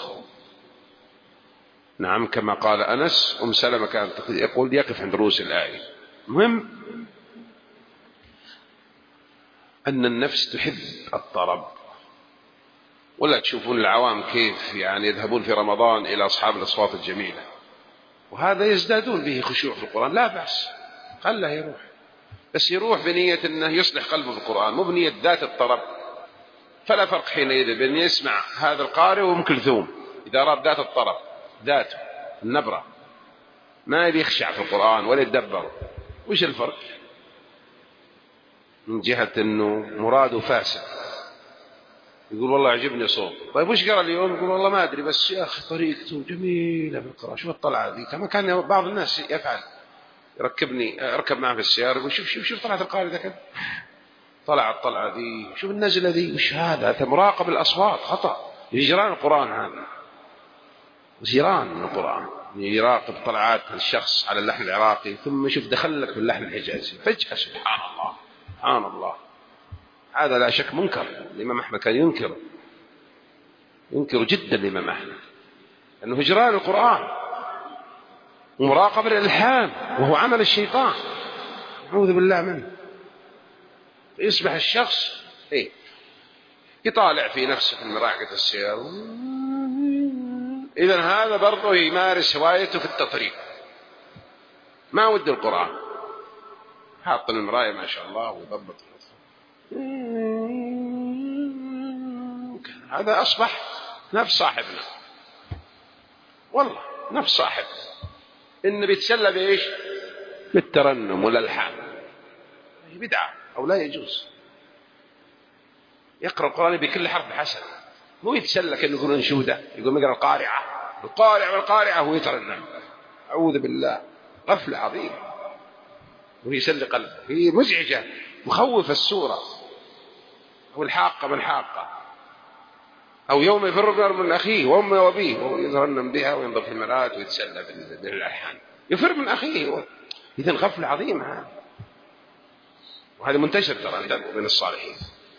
نعم كما قال أنس أم سلمة كانت يقول يقف عند رؤوس الآية. المهم أن النفس تحب الطرب، ولا تشوفون العوام كيف يعني يذهبون في رمضان إلى أصحاب الأصوات الجميلة، وهذا يزدادون به خشوع في القرآن، لا بأس خله يروح، بس يروح بنية أنه يصلح قلبه في القرآن، مو بنية ذات الطرب. فلا فرق حينئذ بين يسمع هذا القارئ وأم كلثوم إذا أراد ذات الطرب، ذاته النبرة، ما يبي يخشع في القرآن ولا يتدبر. وش الفرق؟ من جهة أنه مراده فاسد، يقول والله عجبني صوت. طيب وش قرأ اليوم؟ يقول والله ما أدري بس يا أخي طريقته جميلة في القراءة، شوف الطلعة ذي. كما كان بعض الناس يفعل، يركبني أركب معه في السيارة يقول شوف شوف شوف طلعة القارئ ذا كذا، طلع الطلعة ذي، شوف النزلة ذي، وش هذا؟ هذا مراقب الأصوات، خطأ. هجران القرآن هذا، هجران من القرآن. يراقب طلعات الشخص على اللحن العراقي ثم شوف دخلك في اللحن الحجازي فجأة. سبحان الله سبحان الله. هذا لا شك منكر. الإمام أحمد كان ينكر ينكر جدا الإمام أحمد أنه هجران القرآن ومراقبة الإلحام، وهو عمل الشيطان، نعوذ بالله منه. يصبح الشخص إيه يطالع في نفسه في مراقبة السيارة. إذن هذا برضه يمارس هوايته في التطريب، ما ود القرآن، حاط المراية ما شاء الله ويضبط. هذا أصبح نفس صاحبنا، والله نفس صاحب إنه بيتسلى بإيش؟ بالترنم والألحان. بدعة أو لا يجوز. يقرأ القرآن بكل حرف حسن، مو يتسلى كأنه يقول أنشودة، يقول مقرأ القارعة القارعة والقارعة هو يترنم. أعوذ بالله، غفلة عظيمة ويسلي قلبه. هي مزعجة مخوف السورة، أو الحاقة من حاقة، أو يوم يفر المرء من أخيه وأمه وأبيه، وهو يترنم بها وينظر في المرآة ويتسلى بالألحان، يفر من أخيه. إذن غفلة عظيمة هذا، وهذا منتشر ترى عندنا من الصالحين،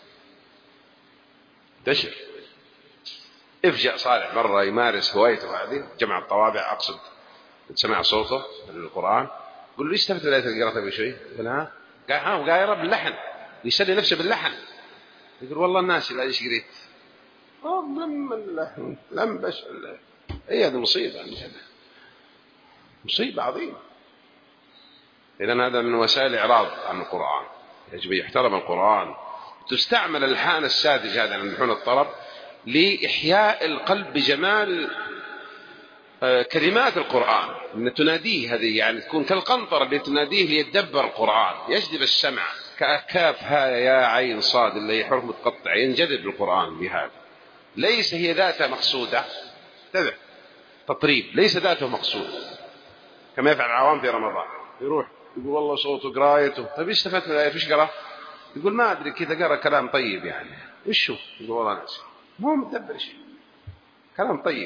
منتشر. افجأ صالح مرة يمارس هوايته هذه، جمع الطوابع أقصد سمع صوته بالقرآن، قل له استفدت الآية اللي قرأتها بشوي؟ قال ها ها وقايرة باللحن، يسلي نفسه باللحن. يقول والله الناس لا ايش قريت لم اللحن لم بش اللحن. اي هذه مصيبة عندنا، مصيبة عظيمة. إذن هذا من وسائل إعراض عن القرآن. يجب يحترم القرآن. تستعمل الحان الساذج هذا من لحون الطرب لإحياء القلب بجمال كلمات القرآن، أن تناديه هذه يعني تكون كالقنطرة اللي تناديه ليتدبر القرآن، يجذب السمع. كأكاف ها يا عين صاد اللي حرف متقطع، ينجذب القرآن بهذا. ليس هي ذاتها مقصودة، تذع تطريب، ليس ذاته مقصود كما يفعل العوام في رمضان. يروح يقول والله صوته قرايته، طيب ايش استفدت من الآية؟ ايش قرأ؟ يقول ما أدري كذا قرأ كلام طيب يعني. ايش هو؟ يقول والله ناسي، ما هو متدبر شيء، كلام طيب.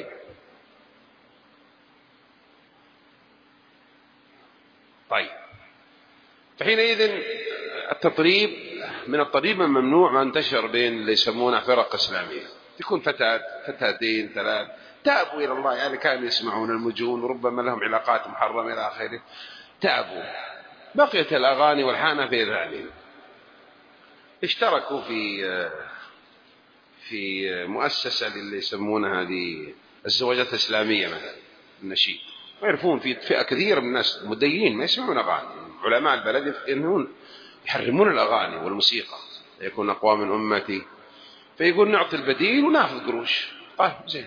طيب، فحينئذ التطريب من الطريب الممنوع ما انتشر بين اللي يسمونه فرق إسلامية. تكون فتاة فتاتين ثلاث تابوا إلى الله، يعني كانوا يسمعون المجون وربما لهم علاقات محرمة إلى آخره، تابوا، بقيت الأغاني والحانة في ذلك. اشتركوا في في مؤسسة اللي يسمونها هذه الزواجات الإسلامية مثلا، النشيد، ويعرفون في فئة كثيرة من الناس مدينين ما يسمعون أغاني. علماء البلد ينهون يحرمون الأغاني والموسيقى، يكون أقوام من أمتي، فيقول نعطي البديل وناخذ قروش. طيب زين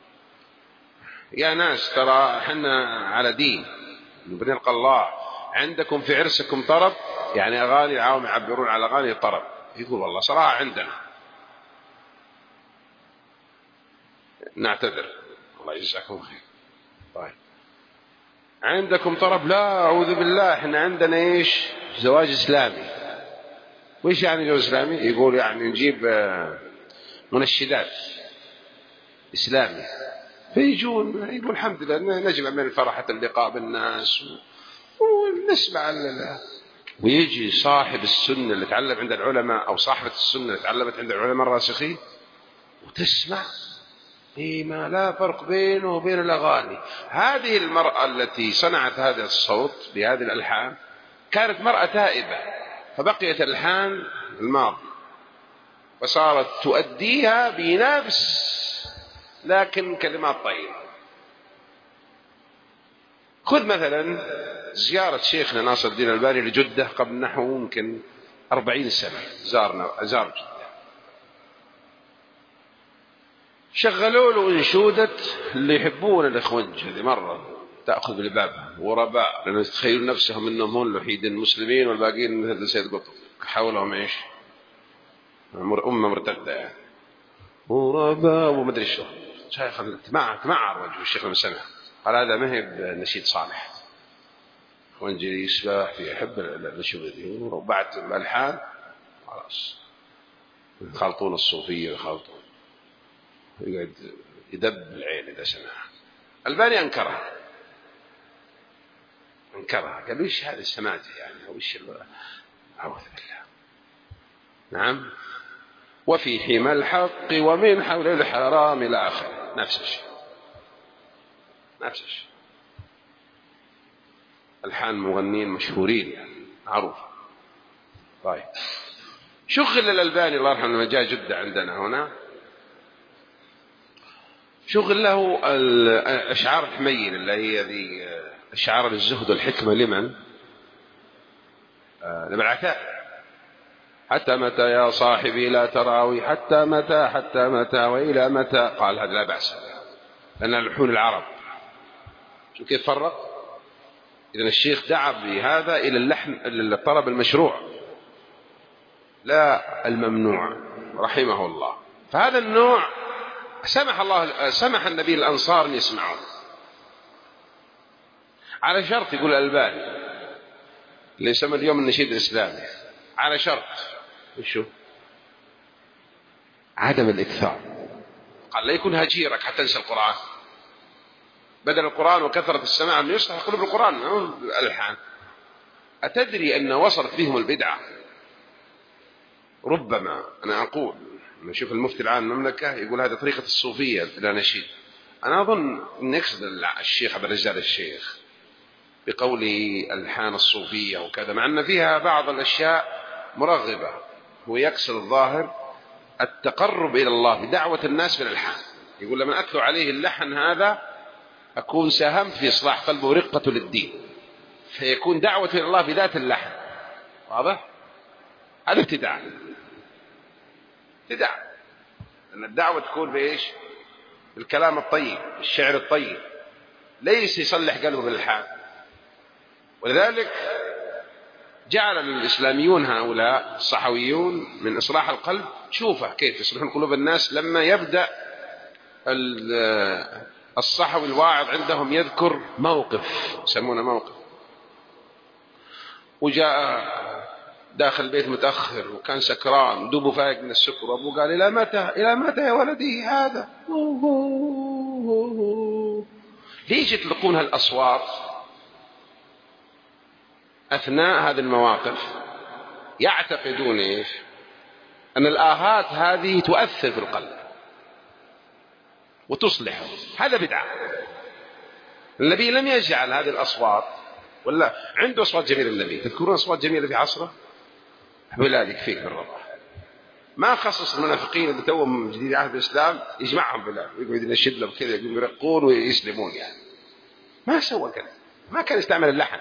يا ناس، ترى حنا على دين بنلقى الله. عندكم في عرسكم طرب، يعني أغاني العوام يعبرون على أغاني طرب. يقول والله صراحة عندنا، نعتذر الله يجزاكم خير. طيب عندكم طرب؟ لا أعوذ بالله، احنا عندنا ايش؟ زواج إسلامي. وإيش يعني زواج إسلامي؟ يقول يعني نجيب منشدات إسلامي، فيجون يقول الحمد لله نجمع من فرحة اللقاء بالناس ونسمع لله. ويجي صاحب السنة اللي تعلم عند العلماء، أو صاحبة السنة اللي تعلمت عند العلماء الراسخين، وتسمع إيه ما لا فرق بينه وبين الأغاني. هذه المرأة التي صنعت هذا الصوت بهذه الألحان كانت مرأة تائبة، فبقيت الألحان الماضي وصارت تؤديها بنفس لكن كلمات طيبة. خذ مثلا زيارة شيخنا ناصر الدين الألباني لجدة قبل نحو ممكن أربعين سنة، زارنا زار جدة. شغلوا له انشودة اللي يحبون الإخوانج هذه مرة تأخذ بالباب ورباء، لأنه يتخيلون نفسهم أنهم هم الوحيدين المسلمين والباقيين مثل سيد قطب حولهم إيش أمة مرتدة يعني ورباء ومدري شو شيخ تمعر وجه الشيخ لما سمع قال هذا ما هي بنشيد صالح. وانجلي يسبح في يحب النشوذ ذي وبعد الألحان خلاص يخلطون الصوفية ويخلطون يقعد يدب العين إذا سمع. الباني أنكرها أنكرها قال وش هذا السماجة يعني وش أعوذ بالله. نعم. وفي حمى الحق ومن حول الحرام إلى آخره نفس الشيء نفس الشيء. الحان مغنين مشهورين يعني معروف. طيب شغل الألباني الله يرحمه لما جاء جدة عندنا هنا شغل له الأشعار الحميل اللي هي ذي أشعار الزهد والحكمة لمن للعتاء. حتى متى يا صاحبي لا تراوي حتى متى حتى متى وإلى متى. قال هذا لا بأس لأن لحون العرب. شو كيف فرق؟ إذن الشيخ دعا بهذا إلى اللحن الطرب المشروع لا الممنوع رحمه الله. فهذا النوع سمح الله سمح النبي الأنصار أن يسمعون على شرط يقول الألباني اللي يسمى اليوم النشيد الإسلامي على شرط وشو عدم الإكثار. قال لا يكون هجيرك حتى تنسى القرآن بدل القرآن وكثرة السماع أن يصلح قلوب القرآن الألحان. أتدري أن وصلت بهم البدعة ربما أنا أقول نشوف المفتي العام المملكة يقول هذه طريقة الصوفية إلى نشيد. أنا أظن أن يقصد الشيخ عبد الرزاق الشيخ بقوله ألحان الصوفية وكذا مع أن فيها بعض الأشياء مرغبة. هو يقصد الظاهر التقرب إلى الله بدعوة الناس بالألحان. يقول لما أتلو عليه اللحن هذا أكون ساهمت في إصلاح قلبه ورقة للدين فيكون دعوة إلى الله بذات اللحن. واضح؟ هذا ابتداع ابتداع لأن الدعوة تكون بإيش بالكلام الطيب الشعر الطيب ليس يصلح قلبه بالألحان. ولذلك جعل الإسلاميون هؤلاء الصحويون من إصلاح القلب شوفه كيف يصلحون قلوب الناس لما يبدأ الصحوي الواعظ عندهم يذكر موقف يسمونه موقف وجاء داخل البيت متأخر وكان سكران دوبه فايق من السكر وأبوه قال إلى متى إلى متى يا ولدي هذا ليش يطلقون هالأصوات أثناء هذه المواقف؟ يعتقدون إيش أن الآهات هذه تؤثر في القلب وتصلحه. هذا بدعة. النبي لم يجعل هذه الأصوات ولا عنده أصوات جميلة. النبي تذكرون أصوات جميلة في عصره بلاد يكفيك بالرضا. ما خصص المنافقين اللي توهم جديد عهد الإسلام يجمعهم بلاد ويقعد ينشد لهم كذا يقوم يرقون ويسلمون يعني ما سوى كذا. ما كان يستعمل اللحن.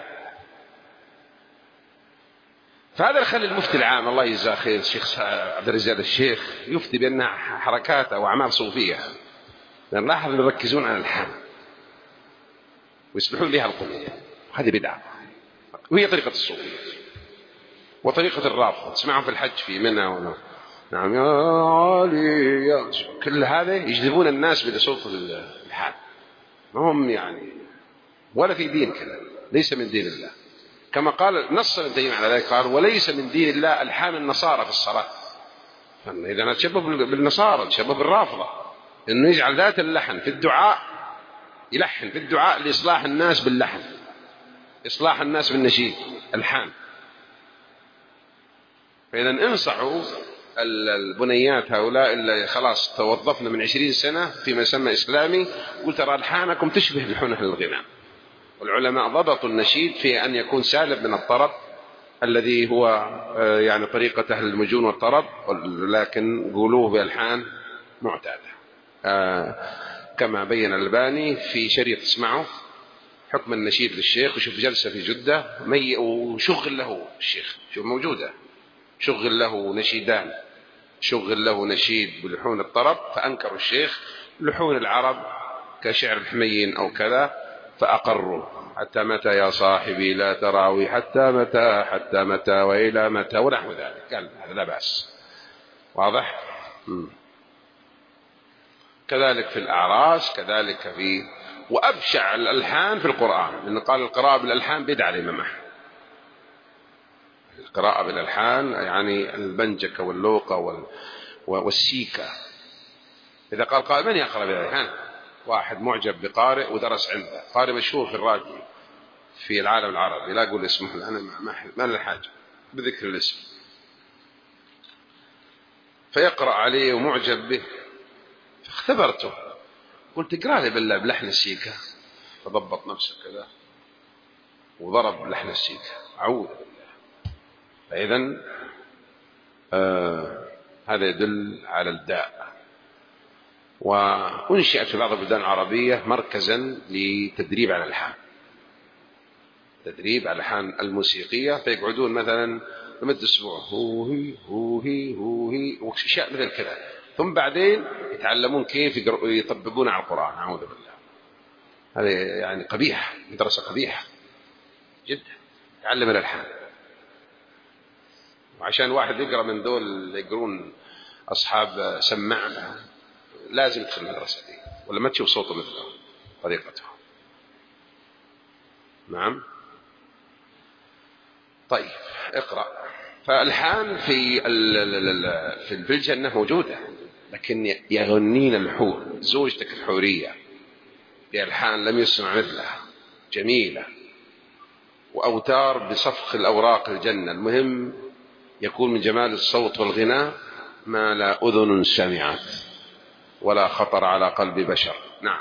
فهذا يخلي المفتي العام الله يجزاه خير الشيخ عبد الرزاق الشيخ يفتي بأنها حركات أو أعمال صوفية. لأن لاحظ أن يركزون على الحال ويسبحون بها القلوب. هذه بدعة وهي طريقة الصوفية وطريقة الرافضة تسمعهم في الحج في منى ولا نعم يا علي يا كل هذا يجذبون الناس بصوت الحال ما هم يعني ولا في دين كذا ليس من دين الله. كما قال نص ابن تيمية على ذلك قال وليس من دين الله ألحان النصارى في الصلاة. إذا نتشبه بالنصارى نتشبه بالرافضة إنه يجعل ذات اللحن في الدعاء يلحن في الدعاء لإصلاح الناس باللحن إصلاح الناس بالنشيد الحان. فإذا انصحوا البنيات هؤلاء اللي خلاص توظفنا من عشرين سنة فيما يسمى إسلامي قلت ترى ألحانكم تشبه لحون أهل الغناء. والعلماء ضبطوا النشيد في أن يكون سالب من الطرب الذي هو يعني طريقة أهل المجون والطرب لكن قولوه بألحان معتادة كما بين الألباني في شريط اسمعه حكم النشيد للشيخ وشوف جلسة في جدة وشغل له الشيخ شوف موجودة شغل له نشيدان شغل له نشيد بلحون الطرب، فأنكروا الشيخ لحون العرب كشعر الحميين أو كذا فأقروا. حتى متى يا صاحبي لا تراوي، حتى متى، حتى متى وإلى متى ونحو ذلك، قال هذا لا بأس. واضح؟ م. كذلك في الأعراس، كذلك في وأبشع الألحان في القرآن، لأن قال القراءة بالألحان بدعة الإمام أحمد. القراءة بالألحان يعني البنجكة واللوقة وال... والسيكة. إذا قال قائل من يقرأ بالألحان؟ واحد معجب بقارئ ودرس عنده، قارئ مشهور في الراديو في العالم العربي، لا أقول اسمه أنا ما لي حاجة بذكر الاسم، فيقرأ عليه ومعجب به، فاختبرته قلت اقرأ لي بالله بلحن السيكة، فضبط نفسه كذا وضرب لحن السيكة، أعوذ بالله. فإذن آه هذا يدل على الداء. وأنشئت في بعض البلدان العربية مركزا لتدريب على الألحان، تدريب على الألحان الموسيقية، فيقعدون مثلا لمدة أسبوع هوهي هوهي هوهي وأشياء مثل كذا، ثم بعدين يتعلمون كيف يطبقون على القرآن. أعوذ بالله، هذا يعني قبيح، مدرسة قبيحة جدا، تعلم الألحان. وعشان واحد يقرأ من دول اللي يقرون أصحاب سمعنا لازم يدخل المدرسة دي، ولا ما تشوف صوته مثله طريقته. نعم. طيب اقرأ. فالحان في في الجنة موجودة، لكن يغنين الحور، زوجتك الحورية بألحان لم يسمع مثلها، جميلة، وأوتار بصفخ الأوراق الجنة. المهم يكون من جمال الصوت والغناء ما لا أذن سمعت ولا خطر على قلب بشر. نعم.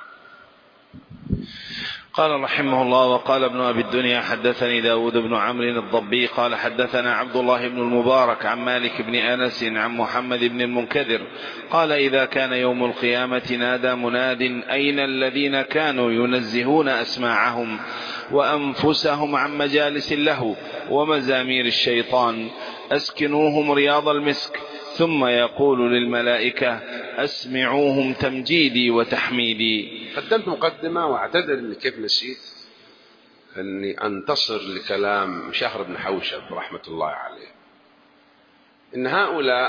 قال رحمه الله: وقال ابن أبي الدنيا حدثني داود بن عمرو الضبي قال حدثنا عبد الله بن المبارك عن مالك بن أنس عن محمد بن المنكدر قال: إذا كان يوم القيامة نادى مناد: أين الذين كانوا ينزهون أسماعهم وأنفسهم عن مجالس اللهو ومزامير الشيطان، أسكنوهم رياض المسك. ثم يقول للملائكة: أسمعوهم تمجيدي وتحميدي. قدمت مقدمة واعتذر أني كيف نسيت أني أنتصر لكلام شهر بن حوشب رحمة الله عليه، إن هؤلاء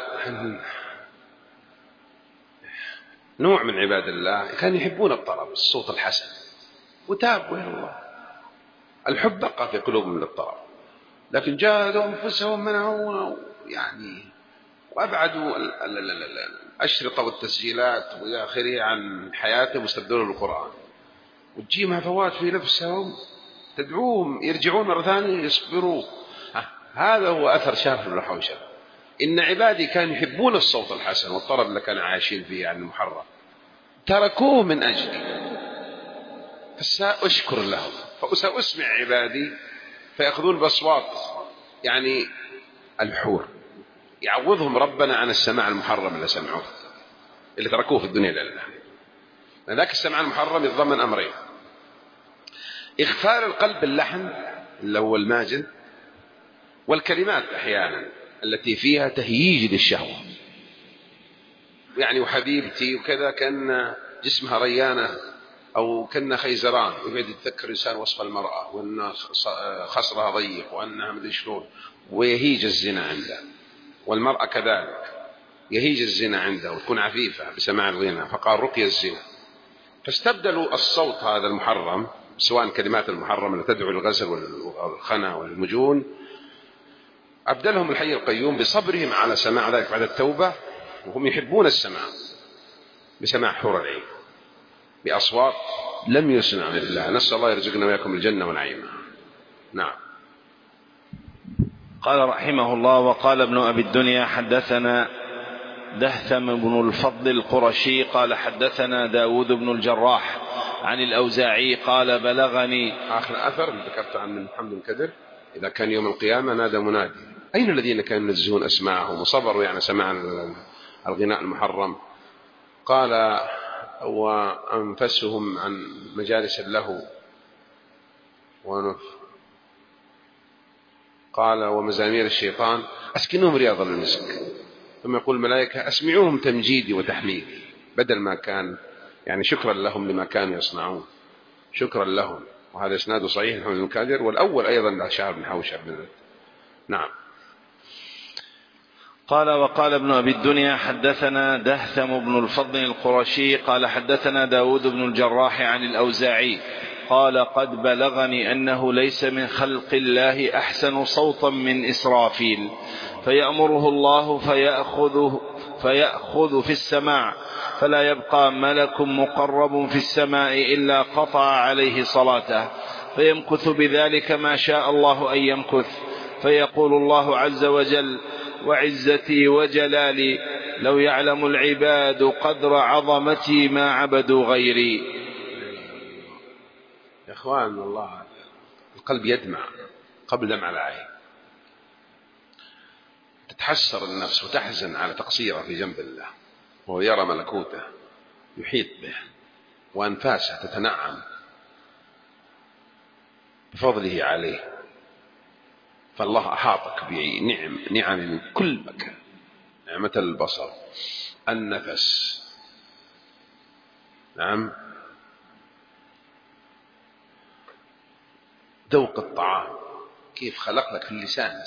نوع من عباد الله كانوا يحبون الطرب، الصوت الحسن، وتابوا إلى الله. الحب بقى في قلوبهم للطرب، لكن جاهدوا أنفسهم منعوا يعني وأبعدوا الأشرطة والتسجيلات وإلى آخره عن حياتهم واستبدلوا القرآن، وتجيهم هفوات في نفسهم تدعوهم يرجعون مرة ثانية يصبروا. هذا هو أثر شهر بن حوشب. إن عبادي كانوا يحبون الصوت الحسن والطرب اللي كانوا عايشين فيه عن المحرم، تركوه من أجلي، فسأشكر لهم، فسأسمع عبادي فيأخذون بأصوات يعني الحور، يعوضهم ربنا عن السماع المحرم اللي سمعوه اللي تركوه في الدنيا لله. لذلك السماع المحرم يتضمن أمرين: إغفال القلب اللحن اللي هو الماجن، والكلمات أحيانا التي فيها تهييج للشهوة، يعني وحبيبتي وكذا كان جسمها ريانة أو كان خيزران، ويبدأ يتذكر الإنسان وصف المرأة وأن خصرها ضيق وأنها مدري شلون، ويهيج الزنا عنده. والمرأة كذلك يهيج الزنا عنده وتكون عفيفة بسماع الغنى، فقال رقي الزنا. فاستبدلوا الصوت هذا المحرم، سواء كلمات المحرم اللي تدعو للغزل والخنا والمجون، أبدلهم الحي القيوم بصبرهم على سماع ذلك بعد التوبة، وهم يحبون السماع بسماع حور العين بأصوات لم يسمع من الله. نسأل الله يرزقنا وياكم الجنة ونعيمها. نعم. قال رحمه الله: وقال ابن أبي الدنيا حدثنا دهثم بن الفضل القرشي قال حدثنا داود بن الجراح عن الأوزاعي قال: بلغني. آخر أثر ذكرت عن محمد بن كدر: إذا كان يوم القيامة نادى منادي: أين الذين كانوا ينزهون أسماعهم وصبروا يعني سماع الغناء المحرم؟ قال: وأنفسهم عن مجالس اللهو ونف قال ومزامير الشيطان، أسكنهم رياض المسك. ثم يقول الملائكة أسمعوهم تمجيدي وتحميدي، بدل ما كان يعني شكرا لهم لما كانوا يصنعون، شكرا لهم. وهذا إسناده صحيح محمد بن كادر، والأول أيضا شعر بن حوشب. نعم. قال وقال ابن أبي الدنيا حدثنا دهثم بن الفضل القرشي قال حدثنا داود بن الجراح عن الأوزاعي قال قد بلغني أنه ليس من خلق الله أحسن صوتا من إسرافيل، فيأمره الله فيأخذ, فيأخذ في السماع، فلا يبقى ملك مقرب في السماء إلا قطع عليه صلاته، فيمكث بذلك ما شاء الله أن يمكث، فيقول الله عز وجل وعزتي وجلالي لو يعلم العباد قدر عظمتي ما عبدوا غيري. يا إخوان الله، القلب يدمع قبل دمع العين، تتحسر النفس وتحزن على تقصيره في جنب الله، وهو يرى ملكوته يحيط به وأنفاسه تتنعم بفضله عليه. فالله أحاطك بنعم نعم من كل مكان، نعمة البصر، النفس، نعم، ذوق الطعام، كيف خلق لك في اللسان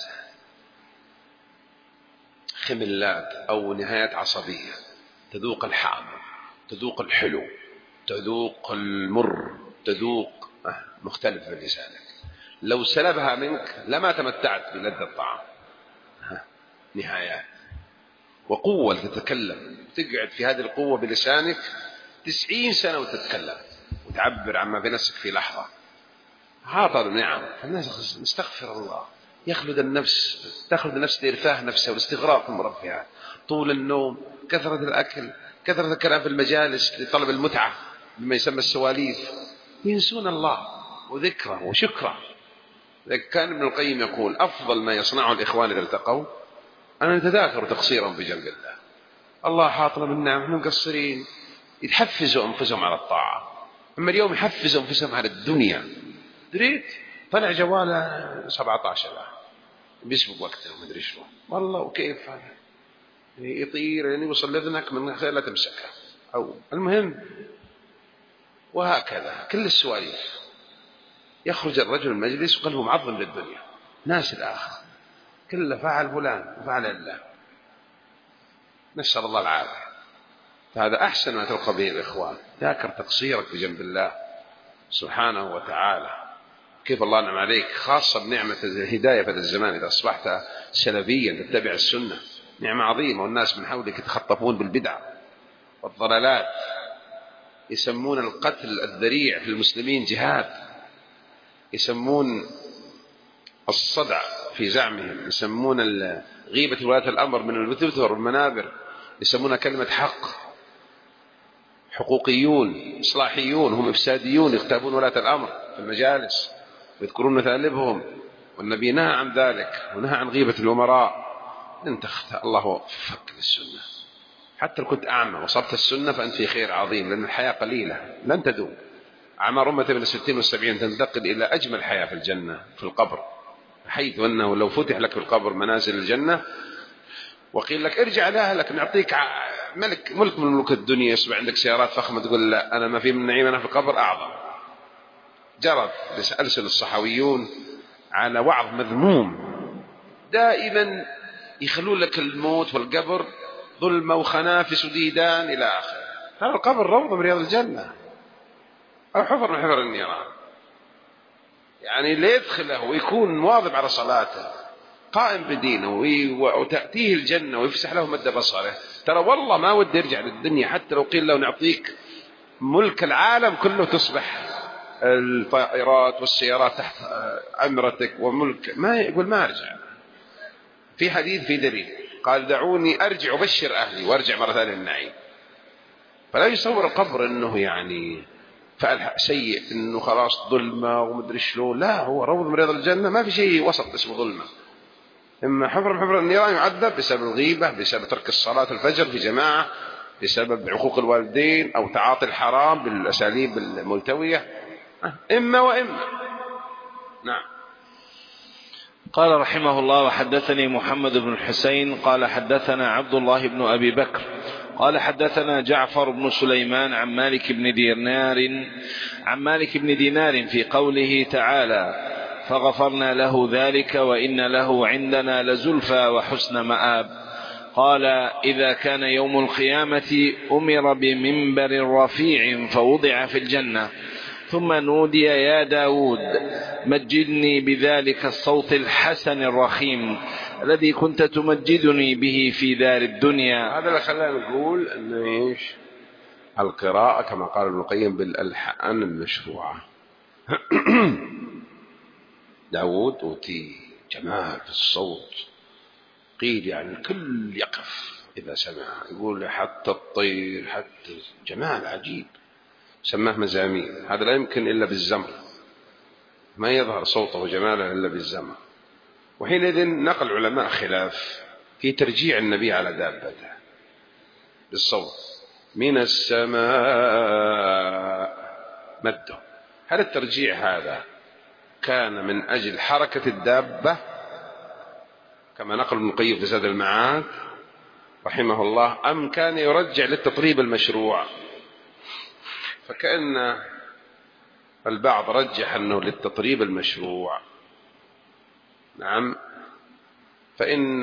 خملات أو نهايات عصبية، تذوق الحامض، تذوق الحلو، تذوق المر، تذوق مختلف في لسانك. لو سلبها منك لما تمتعت بلذة الطعام. نهايات وقوة تتكلم، تقعد في هذه القوة بلسانك تسعين سنة وتتكلم وتعبر عما في نفسك في لحظة. هذا نعم. الناس نستغفر الله، يخلد النفس، تخلد النفس لإرفاه نفسها والاستغراق من ربها، طول النوم، كثرة الأكل، كثرة الكلام في المجالس لطلب المتعة بما يسمى السواليف، ينسون الله وذكره وشكره. كان ابن القيم يقول أفضل ما يصنعه الإخوان إذا التقوا أن يتذاكروا تقصيرهم في جنب الله. الله حاطنا بالنعم، احنا مقصرين، يتحفزوا أنفسهم على الطاعة. أما اليوم يحفزوا أنفسهم على الدنيا، دريت طلع جواله سبعة عشر بيسبق وقته وما أدري شو والله وكيف هذا يطير يعني يوصل لذنك من غير لا تمسكه أو المهم. وهكذا كل السواليف، يخرج الرجل من المجلس وقلبه معظم للدنيا، ناس الآخر كله فعل فلان وفعل الله، نسأل الله العافية. فهذا أحسن ما تلقى به الإخوان، ذاكر تقصيرك بجنب الله سبحانه وتعالى، كيف الله نعم عليك، خاصة بنعمة الهداية في هذا الزمان. إذا أصبحت سلفيا تتبع السنة نعمة عظيمة، والناس من حولك يتخطفون بالبدع والضلالات، يسمون القتل الذريع في المسلمين جهاد، يسمون الصدع في زعمهم، يسمون غيبة ولاة الأمر من الوتر والمنابر، يسمونها كلمة حق، حقوقيون إصلاحيون، هم إفساديون، يغتابون ولاة الأمر في المجالس ويذكرون مثالبهم، والنبي نهى عن ذلك ونهى عن غيبة الأمراء. انت الله فك بالسنة، حتى لو كنت أعمى وصبت السنة فأنت في خير عظيم، لأن الحياة قليلة لن تدوم. أعمار أمة من الستين والسبعين تنتقل إلى أجمل حياة في الجنة في القبر، حيث أنه لو فتح لك في القبر منازل الجنة وقيل لك ارجع لأهلك نعطيك ملك ملك من ملوك الدنيا، يصبح عندك سيارات فخمة، تقول لا أنا ما في من نعيم، أنا في القبر أعظم. جرت ألسن الصحويون على وعظ مذموم، دائما يخلون لك الموت والقبر ظلمة وخنافس وديدان إلى آخره. هذا القبر روضة من رياض الجنة أو حفر من حفر النيران، يعني اللي يدخله ويكون مواظب على صلاته قائم بدينه وتأتيه الجنة ويفسح له مد بصره، ترى والله ما ودي يرجع للدنيا. حتى لو قيل له نعطيك ملك العالم كله تصبح الطائرات والسيارات تحت أمرتك وملك، ما يقول ما أرجع. في حديث في دليل قال دعوني أرجع وبشر أهلي وأرجع مرة ثانية للنعيم. فلا يصور القبر أنه يعني فعل سيء، أنه خلاص ظلمة ومدري شلون، لا، هو روض من رياض الجنة، ما في شيء وسط اسمه ظلمة. إما حفر من حفر النيران يعذب بسبب الغيبة، بسبب ترك الصلاة الفجر في جماعة، بسبب عقوق الوالدين أو تعاطي الحرام بالأساليب الملتوية، إما وإما. نعم. قال رحمه الله: وحدثني محمد بن الحسين قال حدثنا عبد الله بن أبي بكر قال حدثنا جعفر بن سليمان عن مالك بن دينار عن مالك بن دينار في قوله تعالى: فغفرنا له ذلك وإن له عندنا لزلفى وحسن مآب. قال: إذا كان يوم القيامة أمر بمنبر رفيع فوضع في الجنة، ثم نودي: يا داود مجدني بذلك الصوت الحسن الرخيم الذي كنت تمجدني به في دار الدنيا. هذا اللي خلانا نقول أنه إيش القراءة كما قال ابن القيم بالألحان المشروعة. داود أوتي جمال في الصوت، قيل يعني الكل يقف إذا سمع، يقول حتى الطير، حتى جمال عجيب، سماه مزامير. هذا لا يمكن إلا بالزمر، ما يظهر صوته وجماله إلا بالزمر. وحينئذ نقل علماء خلاف في ترجيع النبي على دابته بالصوت. من السماء مده، هل الترجيع هذا كان من أجل حركة الدابة كما نقل ابن القيم في زاد المعاد رحمه الله، أم كان يرجع للتطريب المشروع؟ فكأن البعض رجح أنه للتطريب المشروع. نعم، فإن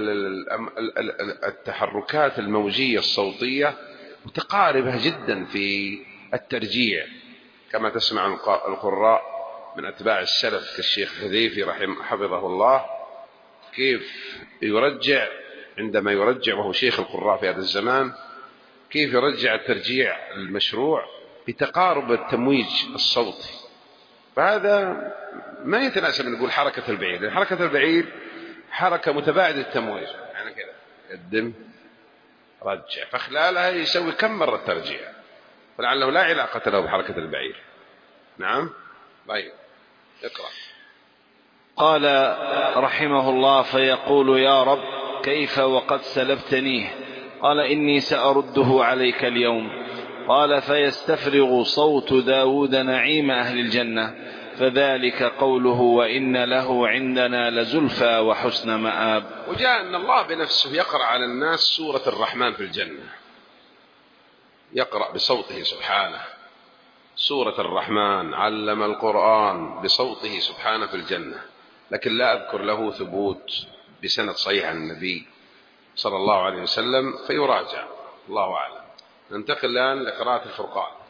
التحركات الموجية الصوتية متقاربة جدا في الترجيع، كما تسمع القراء من أتباع السلف كالشيخ حذيفي رحمه حفظه الله كيف يرجع عندما يرجع، وهو شيخ القراء في هذا الزمان، كيف يرجع الترجيع المشروع بتقارب التمويج الصوتي. فهذا ما يتناسب أن نقول حركة البعير، لأن حركة البعير حركة متباعدة التمويج، يعني كذا قدم رجع، فخلالها يسوي كم مرة ترجيع، فلعله لا علاقة له بحركة البعير. نعم. طيب اقرأ. قال رحمه الله: فيقول: يا رب كيف وقد سلبتنيه؟ قال: إني سأرده عليك اليوم. قال: فيستفرغ صوت داود نعيم أهل الجنة، فذلك قوله: وإن له عندنا لزلفى وحسن مآب. وجاء أن الله بنفسه يقرأ على الناس سورة الرحمن في الجنة، يقرأ بصوته سبحانه سورة الرحمن، علم القرآن بصوته سبحانه في الجنة، لكن لا أذكر له ثبوت بسند صحيح عن النبي صلى الله عليه وسلم، فيراجع، الله أعلم. ننتقل الآن لقراءة الفرقان.